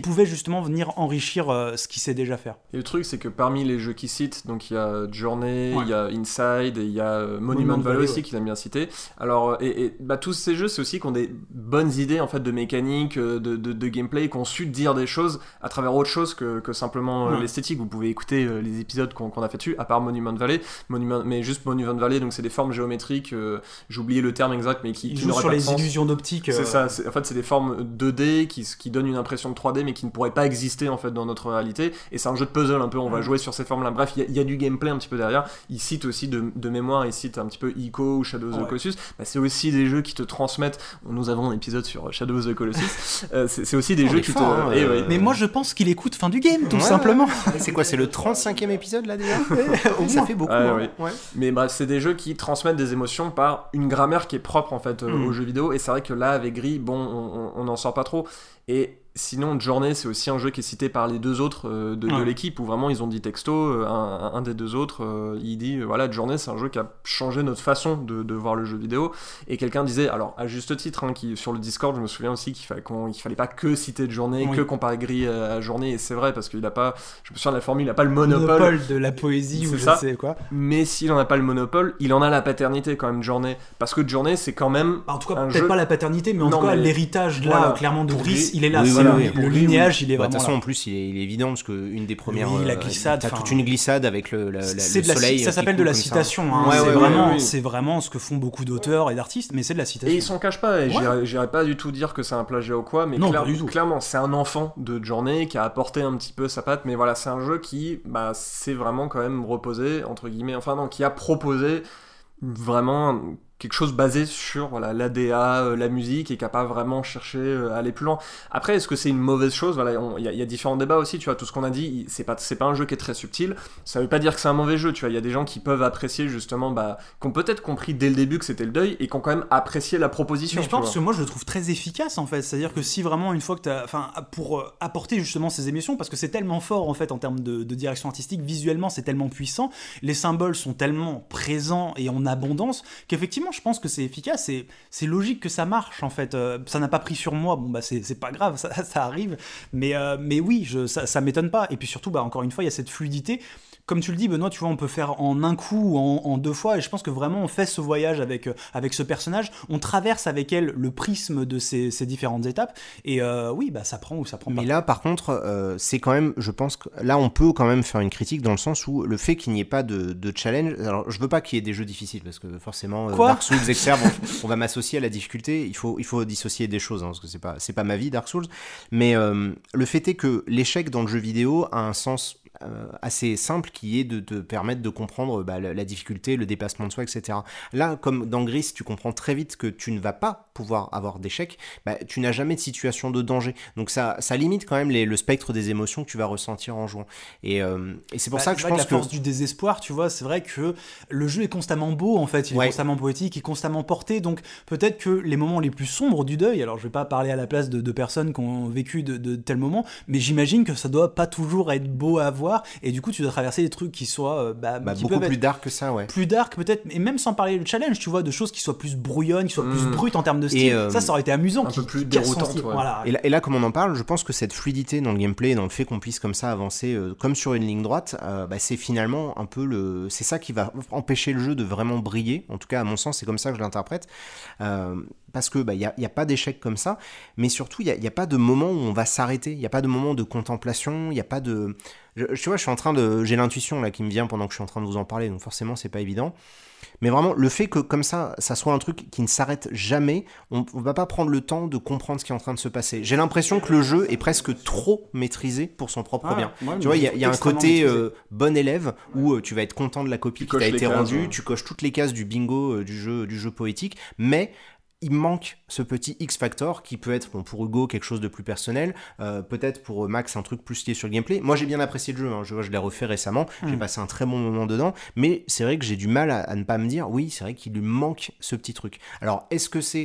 pouvait justement venir enrichir euh, ce qu'il sait déjà faire. Et le truc, c'est que parmi les jeux qu'il cite, donc il y a Journey, il ouais. y a Inside, et il y a euh, Monument, Monument Valley, Valley aussi ouais. qu'il aime bien citer. Alors, et, et bah, tous ces jeux, c'est aussi qu'on des bonnes idées en fait de mécanique, de, de, de gameplay, qu'on su dire des choses à travers autre chose que, que simplement euh, ouais. l'esthétique. Vous pouvez écouter euh, les épisodes qu'on, qu'on a fait dessus, à part Monument Valley, Monument, mais juste Monument Valley, donc c'est des formes géométriques. Euh, j'ai oublié le terme exact, mais qui, il qui joue n'auraient sur pas les de sens. illusions d'optique. Euh... C'est ça. C'est, en fait, c'est des formes deux D qui, qui donnent une impression de trois D, mais qui ne pourraient pas exister en fait dans notre réalité. Et c'est un jeu de puzzle un peu. On ouais. va jouer sur ces formes-là. Bref, il y, y a du gameplay un petit peu derrière. Il cite aussi de, de mémoire, il cite un petit peu Ico ou Shadow of the ouais. Colossus. Bah, c'est aussi des jeux qui te transmettent. Nous avons un épisode sur Shadow of the Colossus. euh, c'est, c'est aussi des on jeux qui fort, te. Hein, eh, euh... ouais. Mais moi, je pense qu'il écoute fin du game, tout ouais, simplement. Ouais. C'est quoi, c'est le trente-cinquième épisode là déjà? Ça fait beaucoup. Ouais, hein. ouais. Ouais. Mais bref, c'est des jeux qui transmettent des émotions par une grammaire qui est propre en fait euh, mm. aux jeux vidéo. Et c'est vrai que là, avec Gris, bon, on n'en sort pas trop. Et sinon, Journey, c'est aussi un jeu qui est cité par les deux autres euh, de, ouais. de l'équipe, où vraiment ils ont dit texto, euh, un, un des deux autres, euh, il dit, euh, voilà, Journey, c'est un jeu qui a changé notre façon de, de voir le jeu vidéo. Et quelqu'un disait, alors à juste titre, hein, qui, sur le Discord, je me souviens aussi qu'il fallait, qu'on, qu'il fallait pas que citer Journey, oui. que comparer Gris à, à Journey, et c'est vrai, parce qu'il a pas, je me souviens de la formule, il a pas le monopole. monopole de la poésie, ou je ça. sais quoi. Mais s'il en a pas le monopole, il en a la paternité quand même, Journey. Parce que Journey, c'est quand même. En tout cas, un peut-être jeu... pas la paternité, mais en non, tout cas, mais... l'héritage, là, voilà. clairement, de Gris, Gris, il est là. Oui, c'est voilà, le, oui. le linéage, il est bah, vraiment. De toute façon, là. en plus, il est, il est évident, parce qu'une des premières. Oui, la glissade. T'as fin... toute une glissade avec le, la, c'est le de la, soleil. Ça s'appelle de la citation. Hein. Ouais, c'est, ouais, vraiment, ouais, ouais. c'est vraiment ce que font beaucoup d'auteurs et d'artistes, mais c'est de la citation. Et ils s'en cachent pas. Et ouais. j'irai, j'irai pas du tout dire que c'est un plagiat ou quoi, mais non, clair, pas du tout. clairement, c'est un enfant de Journey qui a apporté un petit peu sa patte. Mais voilà, c'est un jeu qui, bah, c'est vraiment quand même reposé, entre guillemets, enfin non, qui a proposé vraiment quelque chose basé sur voilà, l'A D A, euh, la musique, et qui n'a pas vraiment cherché euh, à aller plus loin. Après, est-ce que c'est une mauvaise chose? Voilà, il y, y a différents débats aussi, tu vois, tout ce qu'on a dit, c'est pas, c'est pas un jeu qui est très subtil, ça veut pas dire que c'est un mauvais jeu, tu vois, il y a des gens qui peuvent apprécier justement, bah, qui ont peut-être compris dès le début que c'était le deuil, et qui ont quand même apprécié la proposition. Mais je pense que moi je le trouve très efficace en fait, c'est-à-dire que si vraiment une fois que t'as, enfin, pour euh, apporter justement ces émotions, parce que c'est tellement fort en fait en termes de, de direction artistique, visuellement c'est tellement puissant, les symboles sont tellement présents et en abondance, qu'effectivement je pense que c'est efficace. C'est, c'est logique que ça marche en fait. Euh, ça n'a pas pris sur moi, bon bah c'est, c'est pas grave, ça, ça arrive. Mais, euh, mais oui, je, ça, ça m'étonne pas. Et puis surtout, bah, encore une fois, il y a cette fluidité. Comme tu le dis, Benoît, tu vois, on peut faire en un coup ou en, en deux fois, et je pense que vraiment on fait ce voyage avec, euh, avec ce personnage, on traverse avec elle le prisme de ces, ces différentes étapes, et euh, oui, bah ça prend ou ça prend pas. Mais là, par contre, euh, c'est quand même, je pense que là, on peut quand même faire une critique dans le sens où le fait qu'il n'y ait pas de, de challenge, alors je veux pas qu'il y ait des jeux difficiles, parce que forcément, euh, Dark Souls, Exerve, on, on va m'associer à la difficulté, il faut, il faut dissocier des choses, hein, parce que c'est pas, c'est pas ma vie, Dark Souls, mais euh, le fait est que l'échec dans le jeu vidéo a un sens Euh, assez simple qui est de te permettre de comprendre bah, la, la difficulté, le dépassement de soi, et cetera. Là, comme dans Gris, tu comprends très vite que tu ne vas pas pouvoir avoir d'échec, bah, tu n'as jamais de situation de danger. Donc ça, ça limite quand même les, le spectre des émotions que tu vas ressentir en jouant. Et, euh, et c'est pour bah, ça que c'est je pense que la force que... du désespoir, tu vois, c'est vrai que le jeu est constamment beau en fait, il ouais. est constamment poétique, il est constamment porté, donc peut-être que les moments les plus sombres du deuil, alors je vais pas parler à la place de, de personnes qui ont vécu de, de tels moments, mais j'imagine que ça doit pas toujours être beau à voir, et du coup tu dois traverser des trucs qui soient euh, bah, bah, qui beaucoup plus être dark que ça, ouais. Plus dark peut-être, et même sans parler de challenge, tu vois, de choses qui soient plus brouillonnes, qui soient mmh. plus brutes en termes de style, euh, ça ça aurait été amusant, un qui, peu plus qui déroutant, ouais. voilà. et, là, et là comme on en parle, je pense que cette fluidité dans le gameplay, dans le fait qu'on puisse comme ça avancer euh, comme sur une ligne droite, euh, bah, c'est finalement un peu le, c'est ça qui va empêcher le jeu de vraiment briller, en tout cas à mon sens c'est comme ça que je l'interprète, euh, parce que bah, y a, y a pas d'échec comme ça, mais surtout il y a, y a pas de moment où on va s'arrêter, il y a pas de moment de contemplation, il y a pas de, je, tu vois, je suis en train de, j'ai l'intuition là qui me vient pendant que je suis en train de vous en parler, donc forcément c'est pas évident, mais vraiment le fait que comme ça, ça soit un truc qui ne s'arrête jamais, on, on va pas prendre le temps de comprendre ce qui est en train de se passer. J'ai l'impression que le jeu est presque trop maîtrisé pour son propre ah, bien. Ouais, tu vois, il y a, y a un côté euh, bon élève où euh, tu vas être content de la copie tu qui t'a été cases, rendue, ouais. tu coches toutes les cases du bingo euh, du jeu, du jeu poétique, mais il manque ce petit X-Factor qui peut être, bon, pour Hugo, quelque chose de plus personnel, euh, peut-être pour Max, un truc plus lié sur le gameplay. Moi, j'ai bien apprécié le jeu, hein. je, je l'ai refait récemment, mmh. j'ai passé un très bon moment dedans, mais c'est vrai que j'ai du mal à, à ne pas me dire, oui, c'est vrai qu'il lui manque ce petit truc. Alors, est-ce que c'est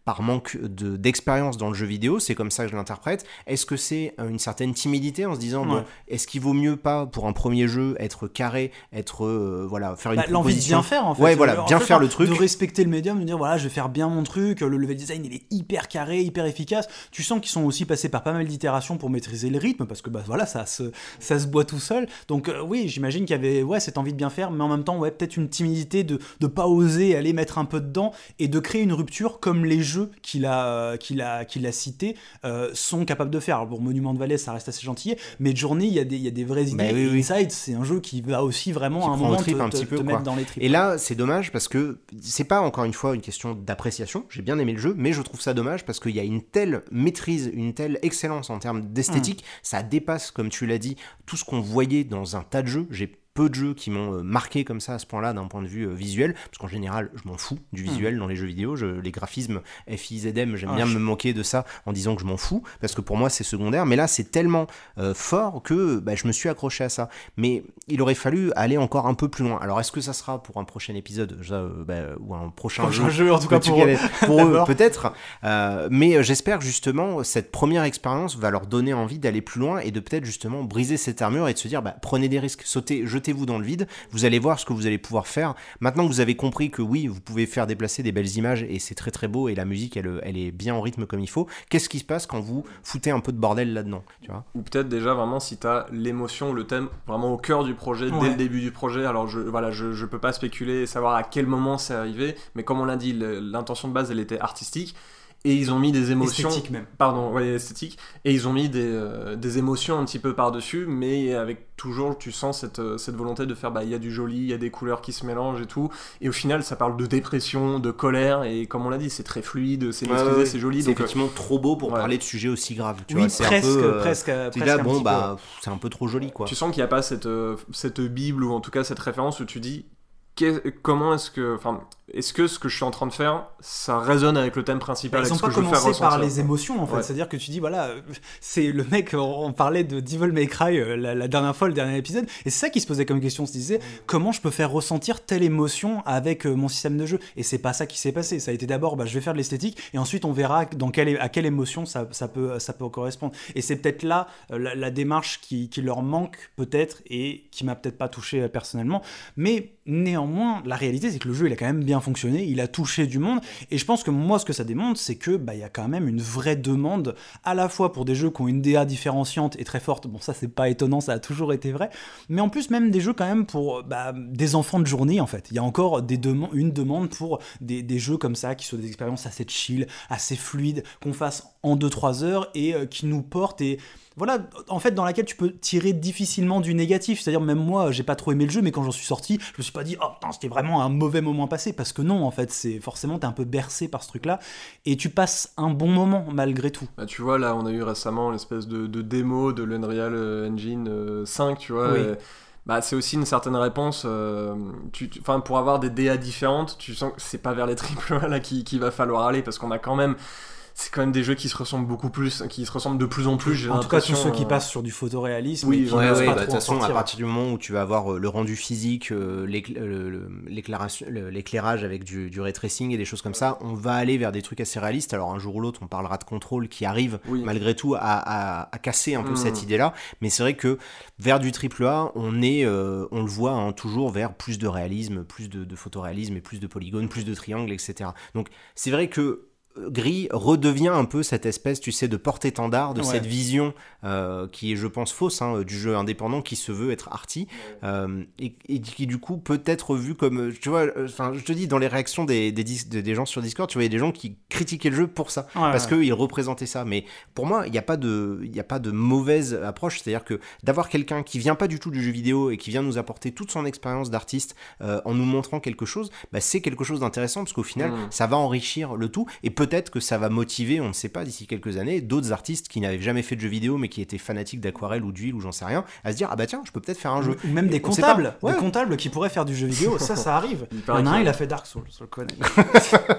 par manque de, d'expérience dans le jeu vidéo, c'est comme ça que je l'interprète. Est-ce que c'est une certaine timidité en se disant, ouais. bon, est-ce qu'il vaut mieux pas, pour un premier jeu, être carré, être, euh, voilà, faire une bah, proposition... L'envie de bien faire, en fait. Ouais, voilà, en bien fait, faire le truc. De respecter le médium, de dire, voilà, je vais faire bien mon truc, le level design, il est hyper carré, hyper efficace. Tu sens qu'ils sont aussi passés par pas mal d'itérations pour maîtriser le rythme, parce que, bah, voilà, ça se, ça se boit tout seul. Donc, euh, oui, j'imagine qu'il y avait, ouais, cette envie de bien faire, mais en même temps, ouais, peut-être une timidité de, de pas oser aller mettre un peu dedans et de créer une rupture comme les jeux qu'il a, qu'il a, qu'il a cités euh, sont capables de faire. Alors, pour Monument de Valley, ça reste assez gentil, mais Journey, il y a des, il y a des vraies idées. Bah, oui, oui. Inside, c'est un jeu qui va aussi vraiment qui à un moment trip te, un te, petit peu, te quoi. mettre dans les tripes. Et là, c'est dommage parce que c'est pas encore une fois une question d'appréciation. J'ai bien aimé le jeu, mais je trouve ça dommage parce qu'il y a une telle maîtrise, une telle excellence en termes d'esthétique, mmh. ça dépasse, comme tu l'as dit, tout ce qu'on voyait dans un tas de jeux. J'ai peu de jeux qui m'ont marqué comme ça à ce point-là d'un point de vue euh, visuel, parce qu'en général je m'en fous du visuel mmh. dans les jeux vidéo, je, les graphismes F I Z M, j'aime ah, bien je... me moquer de ça en disant que je m'en fous, parce que pour moi c'est secondaire, mais là c'est tellement euh, fort que bah, je me suis accroché à ça, mais il aurait fallu aller encore un peu plus loin. Alors est-ce que ça sera pour un prochain épisode ça, euh, bah, ou un prochain, prochain jeu, jeu en tout cas pour, eux. pour eux peut-être, euh, mais j'espère justement cette première expérience va leur donner envie d'aller plus loin et de peut-être justement briser cette armure et de se dire bah, prenez des risques, sautez, jetez-vous dans le vide. Vous allez voir ce que vous allez pouvoir faire. Maintenant que vous avez compris que oui, vous pouvez faire déplacer des belles images et c'est très très beau et la musique, elle, elle est bien en rythme comme il faut, qu'est-ce qui se passe quand vous foutez un peu de bordel là-dedans, tu vois ? Ou peut-être déjà vraiment si tu as l'émotion, le thème vraiment au cœur du projet, ouais. dès le début du projet. Alors je, voilà, je, je peux pas spéculer et savoir à quel moment c'est arrivé, mais comme on l'a dit, l'intention de base, elle était artistique. Et ils ont mis des émotions... Esthétique même. Pardon, ouais, esthétique. Et ils ont mis des, euh, des émotions un petit peu par-dessus, mais avec toujours, tu sens cette, cette volonté de faire, bah, il y a du joli, il y a des couleurs qui se mélangent et tout. Et au final, ça parle de dépression, de colère, et comme on l'a dit, c'est très fluide, c'est maîtrisé, ouais, ouais, c'est joli. C'est donc, effectivement euh... trop beau pour ouais. parler de sujets aussi graves. Tu oui, vois, c'est presque, un peu, euh... presque, tu presque là, bon, bah, peu. C'est un peu trop joli, quoi. Tu sens qu'il n'y a pas cette, euh, cette bible, ou en tout cas cette référence où tu dis... Comment est-ce que, enfin, est-ce que ce que je suis en train de faire, ça résonne avec le thème principal? Ils n'ont pas commencé par les émotions, en fait. Ouais. C'est-à-dire que tu dis, voilà, c'est le mec, on parlait de Devil May Cry la, la dernière fois, le dernier épisode, et c'est ça qui se posait comme question. On se disait, comment je peux faire ressentir telle émotion avec mon système de jeu? Et c'est pas ça qui s'est passé. Ça a été d'abord, bah, je vais faire de l'esthétique, et ensuite on verra dans quelle, à quelle émotion ça, ça, peut, ça peut correspondre. Et c'est peut-être là la, la démarche qui, qui leur manque, peut-être, et qui m'a peut-être pas touché personnellement. Mais néanmoins, la réalité, c'est que le jeu, il a quand même bien fonctionné, il a touché du monde, et je pense que moi, ce que ça démontre, c'est que bah, y a quand même une vraie demande, à la fois pour des jeux qui ont une D A différenciante et très forte, bon ça c'est pas étonnant, ça a toujours été vrai, mais en plus même des jeux quand même pour bah, des enfants de journée en fait, il y a encore des dem- une demande pour des, des jeux comme ça, qui sont des expériences assez chill, assez fluides, qu'on fasse en deux trois heures, et euh, qui nous portent, et voilà, en fait, dans laquelle tu peux tirer difficilement du négatif. C'est-à-dire, même moi, j'ai pas trop aimé le jeu, mais quand j'en suis sorti, je me suis pas dit, oh putain, c'était vraiment un mauvais moment passé, parce que non, en fait, c'est forcément, t'es un peu bercé par ce truc-là, et tu passes un bon moment, malgré tout. Bah, tu vois, là, on a eu récemment l'espèce de, de démo de l'Unreal Engine cinq, tu vois, oui. et... Bah, c'est aussi une certaine réponse. Euh, tu, tu, pour avoir des D A différentes, tu sens que c'est pas vers les triple A là qu'il qui va falloir aller, parce qu'on a quand même... C'est quand même des jeux qui se ressemblent beaucoup plus, qui se ressemblent de plus en plus. J'ai en tout cas, tous ceux euh... qui passent sur du photoréalisme. Oui, ouais, ouais, bah, de toute façon, à partir du moment où tu vas avoir le rendu physique, euh, l'éclairage, l'éclairage avec du, du ray tracing et des choses comme ça, on va aller vers des trucs assez réalistes. Alors un jour ou l'autre, on parlera de Control qui arrive oui. malgré tout à, à, à casser un peu mmh. cette idée-là. Mais c'est vrai que vers du triple A, on est, euh, on le voit hein, toujours vers plus de réalisme, plus de, de photoréalisme et plus de polygones, plus de triangles, et cetera. Donc c'est vrai que Gris redevient un peu cette espèce, tu sais, de porte-étendard de ouais. cette vision euh, qui est, je pense, fausse hein, du jeu indépendant qui se veut être arty euh, et, et qui du coup peut être vu comme, tu vois, enfin, je te dis dans les réactions des, des, des, des gens sur Discord, tu vois, il y a des gens qui critiquaient le jeu pour ça, ouais, parce ouais. qu'ils représentaient ça. Mais pour moi, il n'y a pas de, il n'y a pas de mauvaise approche, c'est-à-dire que d'avoir quelqu'un qui vient pas du tout du jeu vidéo et qui vient nous apporter toute son expérience d'artiste euh, en nous montrant quelque chose, bah, c'est quelque chose d'intéressant parce qu'au final, mmh. ça va enrichir le tout et peut peut-être que ça va motiver, on ne sait pas, d'ici quelques années, d'autres artistes qui n'avaient jamais fait de jeux vidéo mais qui étaient fanatiques d'aquarelle ou d'huile ou j'en sais rien, à se dire ah bah tiens, je peux peut-être faire un jeu. Ou même des comptables, ouais. des comptables qui pourraient faire du jeu vidéo, ça, ça arrive. Il y en a un, il a fait Dark Souls, je le connais.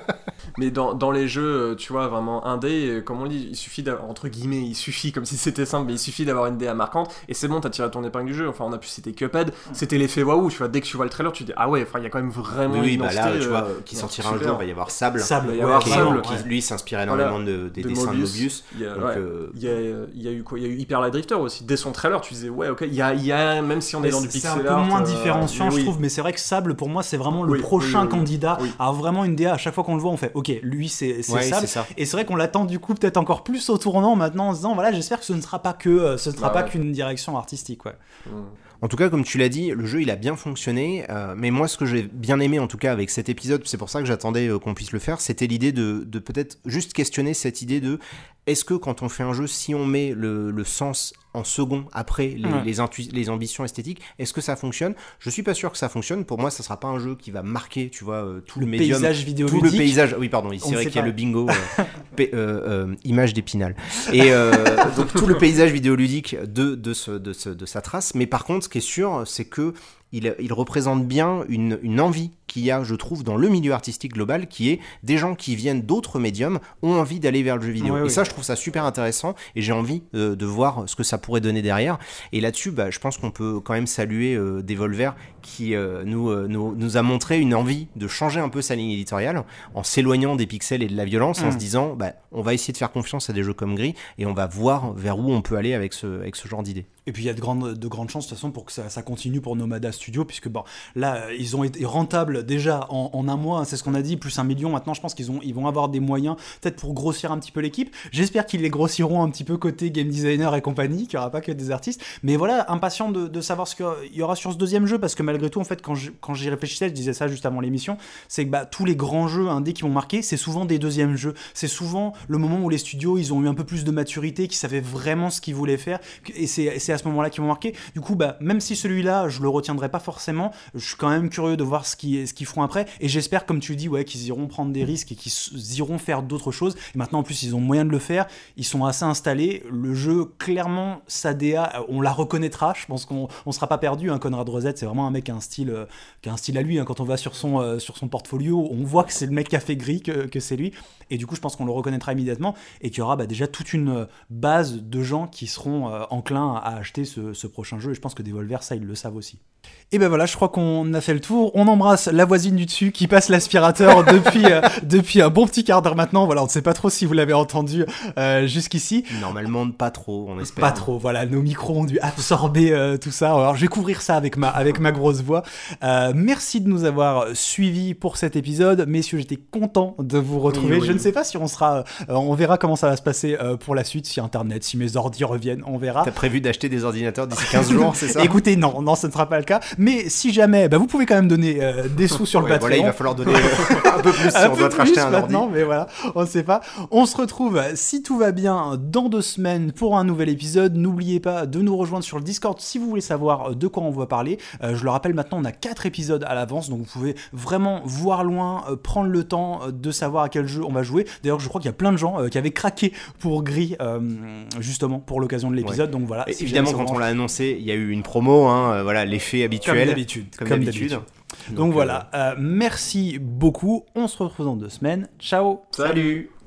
Mais dans, dans les jeux, tu vois, vraiment indé, comme on dit, il suffit d'avoir, entre guillemets, il suffit, comme si c'était simple, mais il suffit d'avoir une D A marquante, et c'est bon, t'as tiré ton épingle du jeu. Enfin, on a pu citer Cuphead, c'était l'effet waouh, tu vois, dès que tu vois le trailer, tu te dis, ah ouais, enfin, il y a quand même vraiment oui, une oui, identité. Bah là, tu vois, euh, qui ouais, sortira un super. jour, il va y avoir Sable. Sable, il va y ouais, avoir qui, Sable, qui, ouais. lui s'inspire énormément Voilà. de, des de dessins Mobius. de Mobius. Il y a, Donc, ouais. euh... il, y a, il y a eu quoi? Il y a eu Hyper Light Drifter aussi. Dès son trailer, tu disais, ouais, ok, il y a, il y a même si on mais est dans du c'est pixel un art. peu moins euh, différenciant, je oui. trouve, mais c'est vrai que Sable, pour moi, c'est vraiment le Oui, prochain oui, oui, oui. candidat Oui. à vraiment une D A. À chaque fois qu'on le voit, on fait, ok, lui, c'est, c'est Ouais, Sable. c'est ça. Et c'est vrai qu'on l'attend du coup peut-être encore plus au tournant maintenant en se disant, voilà, j'espère que ce ne sera pas que, euh, ce ne sera Bah pas ouais. qu'une direction artistique, ouais. Mm. En tout cas, comme tu l'as dit, le jeu il a bien fonctionné, euh, mais moi ce que j'ai bien aimé en tout cas avec cet épisode, c'est pour ça que j'attendais euh, qu'on puisse le faire, c'était l'idée de, de peut-être juste questionner cette idée de est-ce que quand on fait un jeu, si on met le, le sens en second après les, Ouais. les, intu- les ambitions esthétiques, est-ce que ça fonctionne? Je suis pas sûr que ça fonctionne. Pour moi, ça sera pas un jeu qui va marquer, tu vois, euh, tout le, Le médium, paysage tout vidéoludique. le paysage. Oui, pardon, On c'est vrai sait qu'il y a pas. le bingo, euh, pa- euh, euh, image d'Épinal. Et euh, donc tout le paysage vidéoludique de de, ce, de, ce, de sa trace. Mais par contre, ce qui est sûr, c'est que il, il représente bien une, une envie qu'il y a, je trouve, dans le milieu artistique global, qui est des gens qui viennent d'autres médiums ont envie d'aller vers le jeu vidéo. Ouais, et oui. ça, je trouve ça super intéressant et j'ai envie euh, de voir ce que ça pourrait donner derrière. Et là-dessus, bah, je pense qu'on peut quand même saluer euh, Devolver qui euh, nous, euh, nous, nous a montré une envie de changer un peu sa ligne éditoriale en s'éloignant des pixels et de la violence, Mm. en se disant, bah, on va essayer de faire confiance à des jeux comme Gris et on va voir vers où on peut aller avec ce, avec ce genre d'idée. Et puis il y a de grandes, de grandes chances de toute façon pour que ça, ça continue pour Nomada Studio, puisque bon, là ils ont été rentables déjà en, en un mois, c'est ce qu'on a dit, plus un million. Maintenant je pense qu'ils ont, ils vont avoir des moyens peut-être pour grossir un petit peu l'équipe. J'espère qu'ils les grossiront un petit peu côté game designer et compagnie, qu'il n'y aura pas que des artistes. Mais voilà, impatient de, de savoir ce qu'il y aura sur ce deuxième jeu, parce que malgré tout, en fait, quand, je, quand j'y réfléchissais, je disais ça juste avant l'émission, c'est que bah, tous les grands jeux indés qui m'ont marqué, c'est souvent des deuxièmes jeux. C'est souvent le moment où les studios ils ont eu un peu plus de maturité, qui savaient vraiment ce qu'ils voulaient faire, et c'est, et c'est à ce moment-là qu'ils m'ont marqué. Du coup, bah, même si celui-là, je le retiendrai pas forcément, je suis quand même curieux de voir ce qu'ils, ce qu'ils feront après, et j'espère, comme tu dis, ouais, qu'ils iront prendre des risques et qu'ils s- iront faire d'autres choses. Et maintenant, en plus, ils ont moyen de le faire, ils sont assez installés. Le jeu, clairement, sa D A, on la reconnaîtra. Je pense qu'on on sera pas perdu. Hein. Conrad Rosette, c'est vraiment un mec qui a un style, euh, qui a un style à lui. Hein. Quand on va sur son, euh, sur son portfolio, on voit que c'est le mec qui a fait Gris, que, que c'est lui. Et du coup, je pense qu'on le reconnaîtra immédiatement et qu'il y aura bah, déjà toute une base de gens qui seront euh, enclins à acheter ce, ce prochain jeu. Et je pense que Devolver, ça, ils le savent aussi. Et ben voilà, je crois qu'on a fait le tour. On embrasse la voisine du dessus qui passe l'aspirateur depuis, euh, depuis un bon petit quart d'heure maintenant. Voilà, on ne sait pas trop si vous l'avez entendu euh, jusqu'ici. Normalement, pas trop, on espère. Pas trop, voilà, nos micros ont dû absorber euh, tout ça. Alors, je vais couvrir ça avec ma, avec ma grosse voix. Euh, merci de nous avoir suivis pour cet épisode. Messieurs, j'étais content de vous retrouver. Oui, oui. Je ne sais pas si on sera... Euh, on verra comment ça va se passer euh, pour la suite, si Internet, si mes ordi reviennent, on verra. T'as prévu d'acheter des ordinateurs d'ici quinze jours, c'est ça? Écoutez, non, non, ce ne sera pas le cas. Mais si jamais, bah, vous pouvez quand même donner euh, des sous sur le Ouais, Patreon. voilà, il va falloir donner euh, un peu plus si Un on peu doit te plus racheter un ordi. maintenant, mais voilà, on sait pas. On se retrouve, si tout va bien, dans deux semaines pour un nouvel épisode. N'oubliez pas de nous rejoindre sur le Discord si vous voulez savoir de quoi on va parler. Euh, je le rappelle, maintenant, on a quatre épisodes à l'avance, donc vous pouvez vraiment voir loin, euh, prendre le temps euh, de savoir à quel jeu on va jouer. D'ailleurs, je crois qu'il y a plein de gens euh, qui avaient craqué pour Gris, euh, justement, pour l'occasion de l'épisode. Donc voilà. Et si évidemment, jamais ça quand vous on l'a annoncé, il y a eu une promo, hein, euh, voilà, l'effet habituel. Comme d'habitude. Comme, Comme d'habitude. d'habitude. Donc, Donc euh, voilà, euh, merci beaucoup. On se retrouve dans deux semaines. Ciao. Salut.